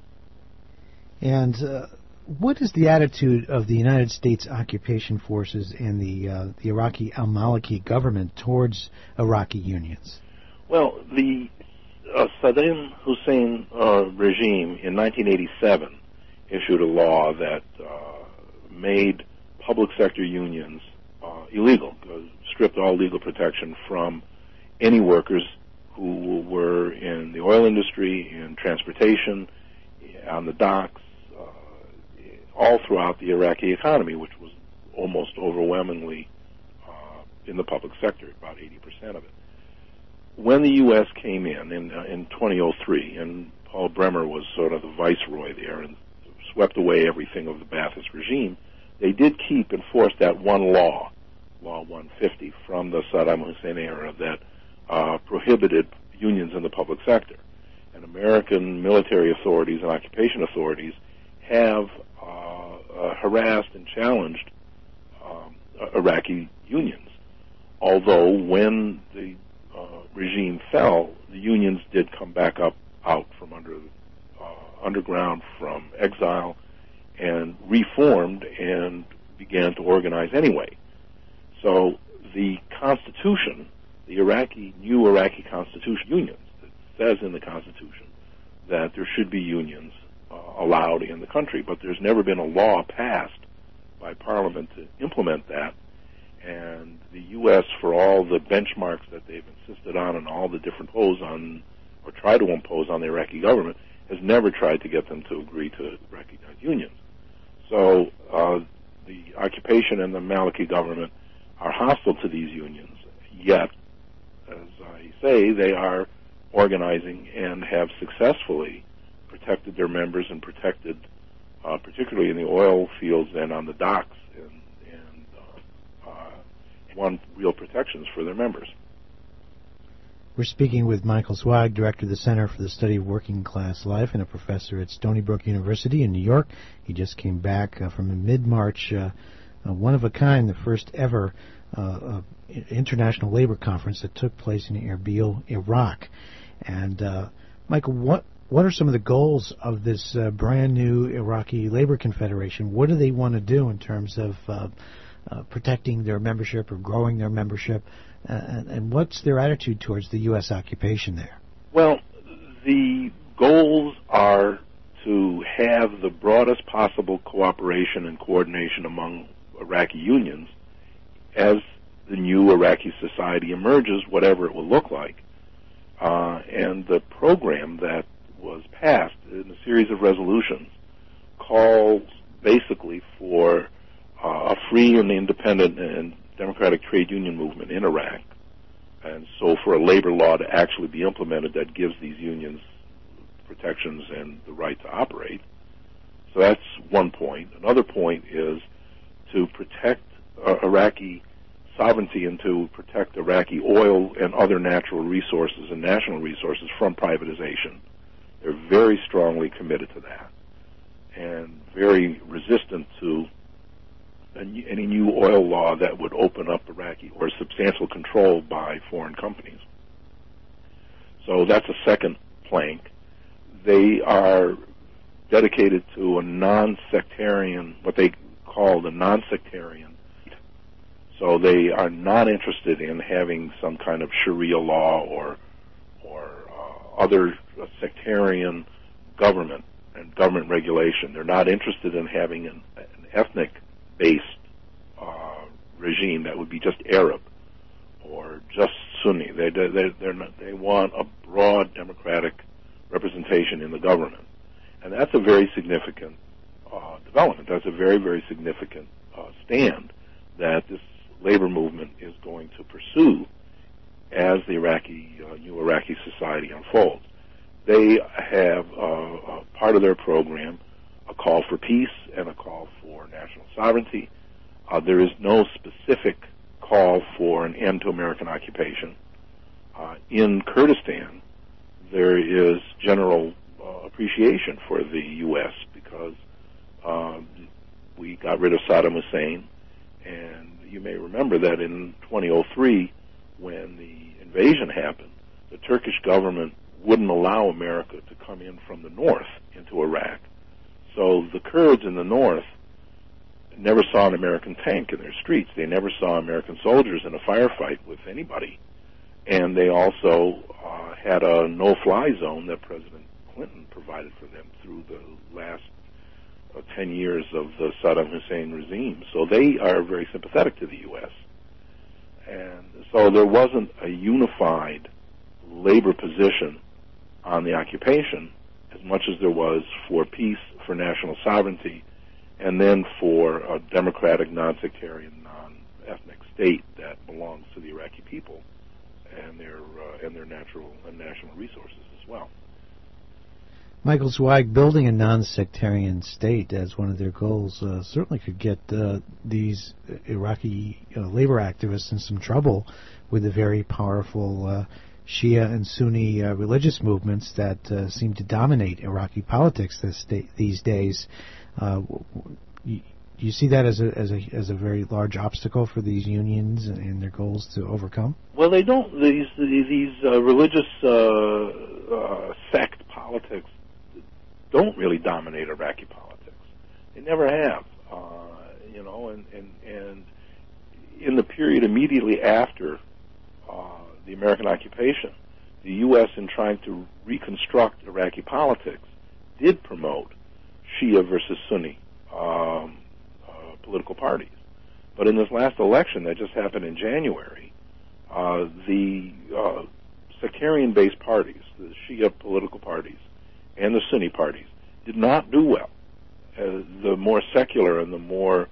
And uh, what is the attitude of the United States occupation forces and the uh, the Iraqi al-Maliki government towards Iraqi unions? Well, the uh, Saddam Hussein uh, regime in nineteen eighty-seven issued a law that uh, made public sector unions uh, illegal, uh, stripped all legal protection from any workers who were in the oil industry, in transportation, on the docks, uh, all throughout the Iraqi economy, which was almost overwhelmingly uh, in the public sector, about eighty percent of it. When the U S came in in, uh, in two thousand three, and Paul Bremer was sort of the viceroy there and swept away everything of the Ba'athist regime, they did keep and force that one law, Law one fifty, from the Saddam Hussein era that uh, prohibited unions in the public sector. And American military authorities and occupation authorities have uh, uh, harassed and challenged um, Iraqi unions. Although when the uh, regime fell, the unions did come back up out from under uh, underground, from exile, and reformed and began to organize anyway. So the Constitution, the Iraqi, new Iraqi Constitution, unions, it says in the Constitution that there should be unions uh, allowed in the country, but there's never been a law passed by Parliament to implement that. And the U S, for all the benchmarks that they've insisted on and all the different impose on, or try to impose on the Iraqi government, has never tried to get them to agree to recognize unions. So uh, the occupation and the Maliki government are hostile to these unions, yet, as I say, they are organizing and have successfully protected their members and protected, uh, particularly in the oil fields and on the docks, and, and uh, uh, won real protections for their members. We're speaking with Michael Zweig, Director of the Center for the Study of Working Class Life and a professor at Stony Brook University in New York. He just came back uh, from a mid-March, uh, uh, one-of-a-kind, the first ever uh, uh, international labor conference that took place in Erbil, Iraq. And, uh, Michael, what what are some of the goals of this uh, brand-new Iraqi Labor Confederation? What do they want to do in terms of uh, uh, protecting their membership or growing their membership? Uh, and, and what's their attitude towards the U S occupation there? Well, the goals are to have the broadest possible cooperation and coordination among Iraqi unions as the new Iraqi society emerges, whatever it will look like. Uh, and the program that was passed in a series of resolutions calls basically for uh, a free and independent and democratic trade union movement in Iraq, and so for a labor law to actually be implemented that gives these unions protections and the right to operate. So that's one point. Another point is to protect uh, Iraqi sovereignty and to protect Iraqi oil and other natural resources and national resources from privatization. They're very strongly committed to that and very resistant to any new oil law that would open up Iraqi or substantial control by foreign companies. So that's a second plank. They are dedicated to a non-sectarian, what they call the non-sectarian. So they are not interested in having some kind of Sharia law or or uh, other sectarian government and government regulation. They're not interested in having an, an ethnic-based uh, regime that would be just Arab or just Sunni. They they they're not, they want a broad democratic representation in the government, and that's a very significant uh, development. That's a very very significant uh, stand that this labor movement is going to pursue as the Iraqi uh, new Iraqi society unfolds. They have uh, uh, part of their program a call for peace and a call for national sovereignty. Uh, there is no specific call for an end to American occupation. Uh, in Kurdistan, there is general uh, appreciation for the U S because uh, we got rid of Saddam Hussein, and you may remember that in twenty oh three, when the invasion happened, the Turkish government wouldn't allow America to come in from the north into Iraq. So the Kurds in the north never saw an American tank in their streets. They never saw American soldiers in a firefight with anybody. And they also uh, had a no-fly zone that President Clinton provided for them through the last uh, ten years of the Saddam Hussein regime. So they are very sympathetic to the U S. And so there wasn't a unified labor position on the occupation as much as there was for peace, for national sovereignty, and then for a democratic, non-sectarian, non-ethnic state that belongs to the Iraqi people and their uh, and their natural and national resources as well. Michael Zweig, building a non-sectarian state as one of their goals uh, certainly could get uh, these Iraqi uh, labor activists in some trouble with the very powerful uh, Shia and Sunni uh, religious movements that uh, seem to dominate Iraqi politics this day, these days. Uh, you, do you see that as a as a as a very large obstacle for these unions and their goals to overcome? Well, they don't. These these uh, religious uh, uh, sect politics don't really dominate Iraqi politics. They never have. Uh, you know, and, and and in the period immediately after uh, the American occupation, the U S in trying to reconstruct Iraqi politics did promote Shia versus Sunni um, uh, political parties. But in this last election that just happened in January, uh, the uh, sectarian-based parties, the Shia political parties, and the Sunni parties did not do well. Uh, the more secular and the more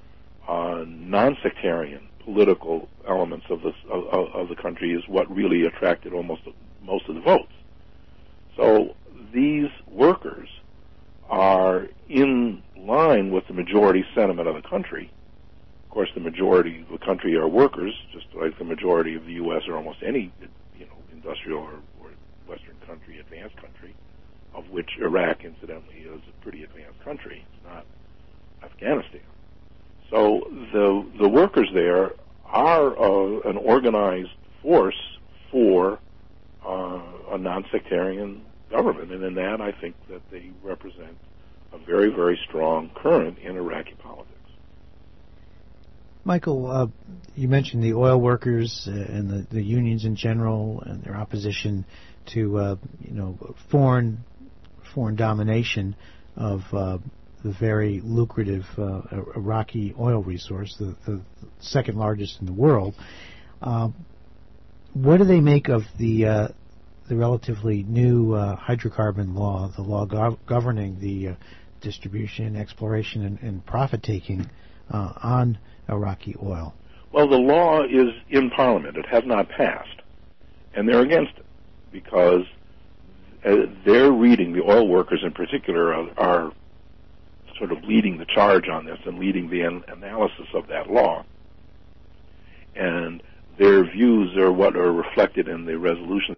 uh, non-sectarian political elements of the of, of the country is what really attracted almost most of the votes. So these workers are in line with the majority sentiment of the country. Of course, the majority of the country are workers, just like the majority of the U S or almost any, you know, industrial or, or Western country, advanced country, of which Iraq, incidentally, is a pretty advanced country. It's not Afghanistan. So the the workers there are uh, an organized force for uh, a non-sectarian government, and in that I think that they represent a very, very strong current in Iraqi politics. Michael, uh, you mentioned the oil workers uh, and the, the unions in general and their opposition to uh, you know foreign foreign domination of uh, the very lucrative uh, Iraqi oil resource, the, the second largest in the world. Uh, what do they make of the uh, the relatively new uh, hydrocarbon law, the law gov- governing the uh, distribution, exploration, and, and profit-taking uh, on Iraqi oil? Well, the law is in Parliament. It has not passed, and they're against it because uh, their reading, the oil workers in particular, are, are sort of leading the charge on this and leading the an- analysis of that law. And their views are what are reflected in the resolution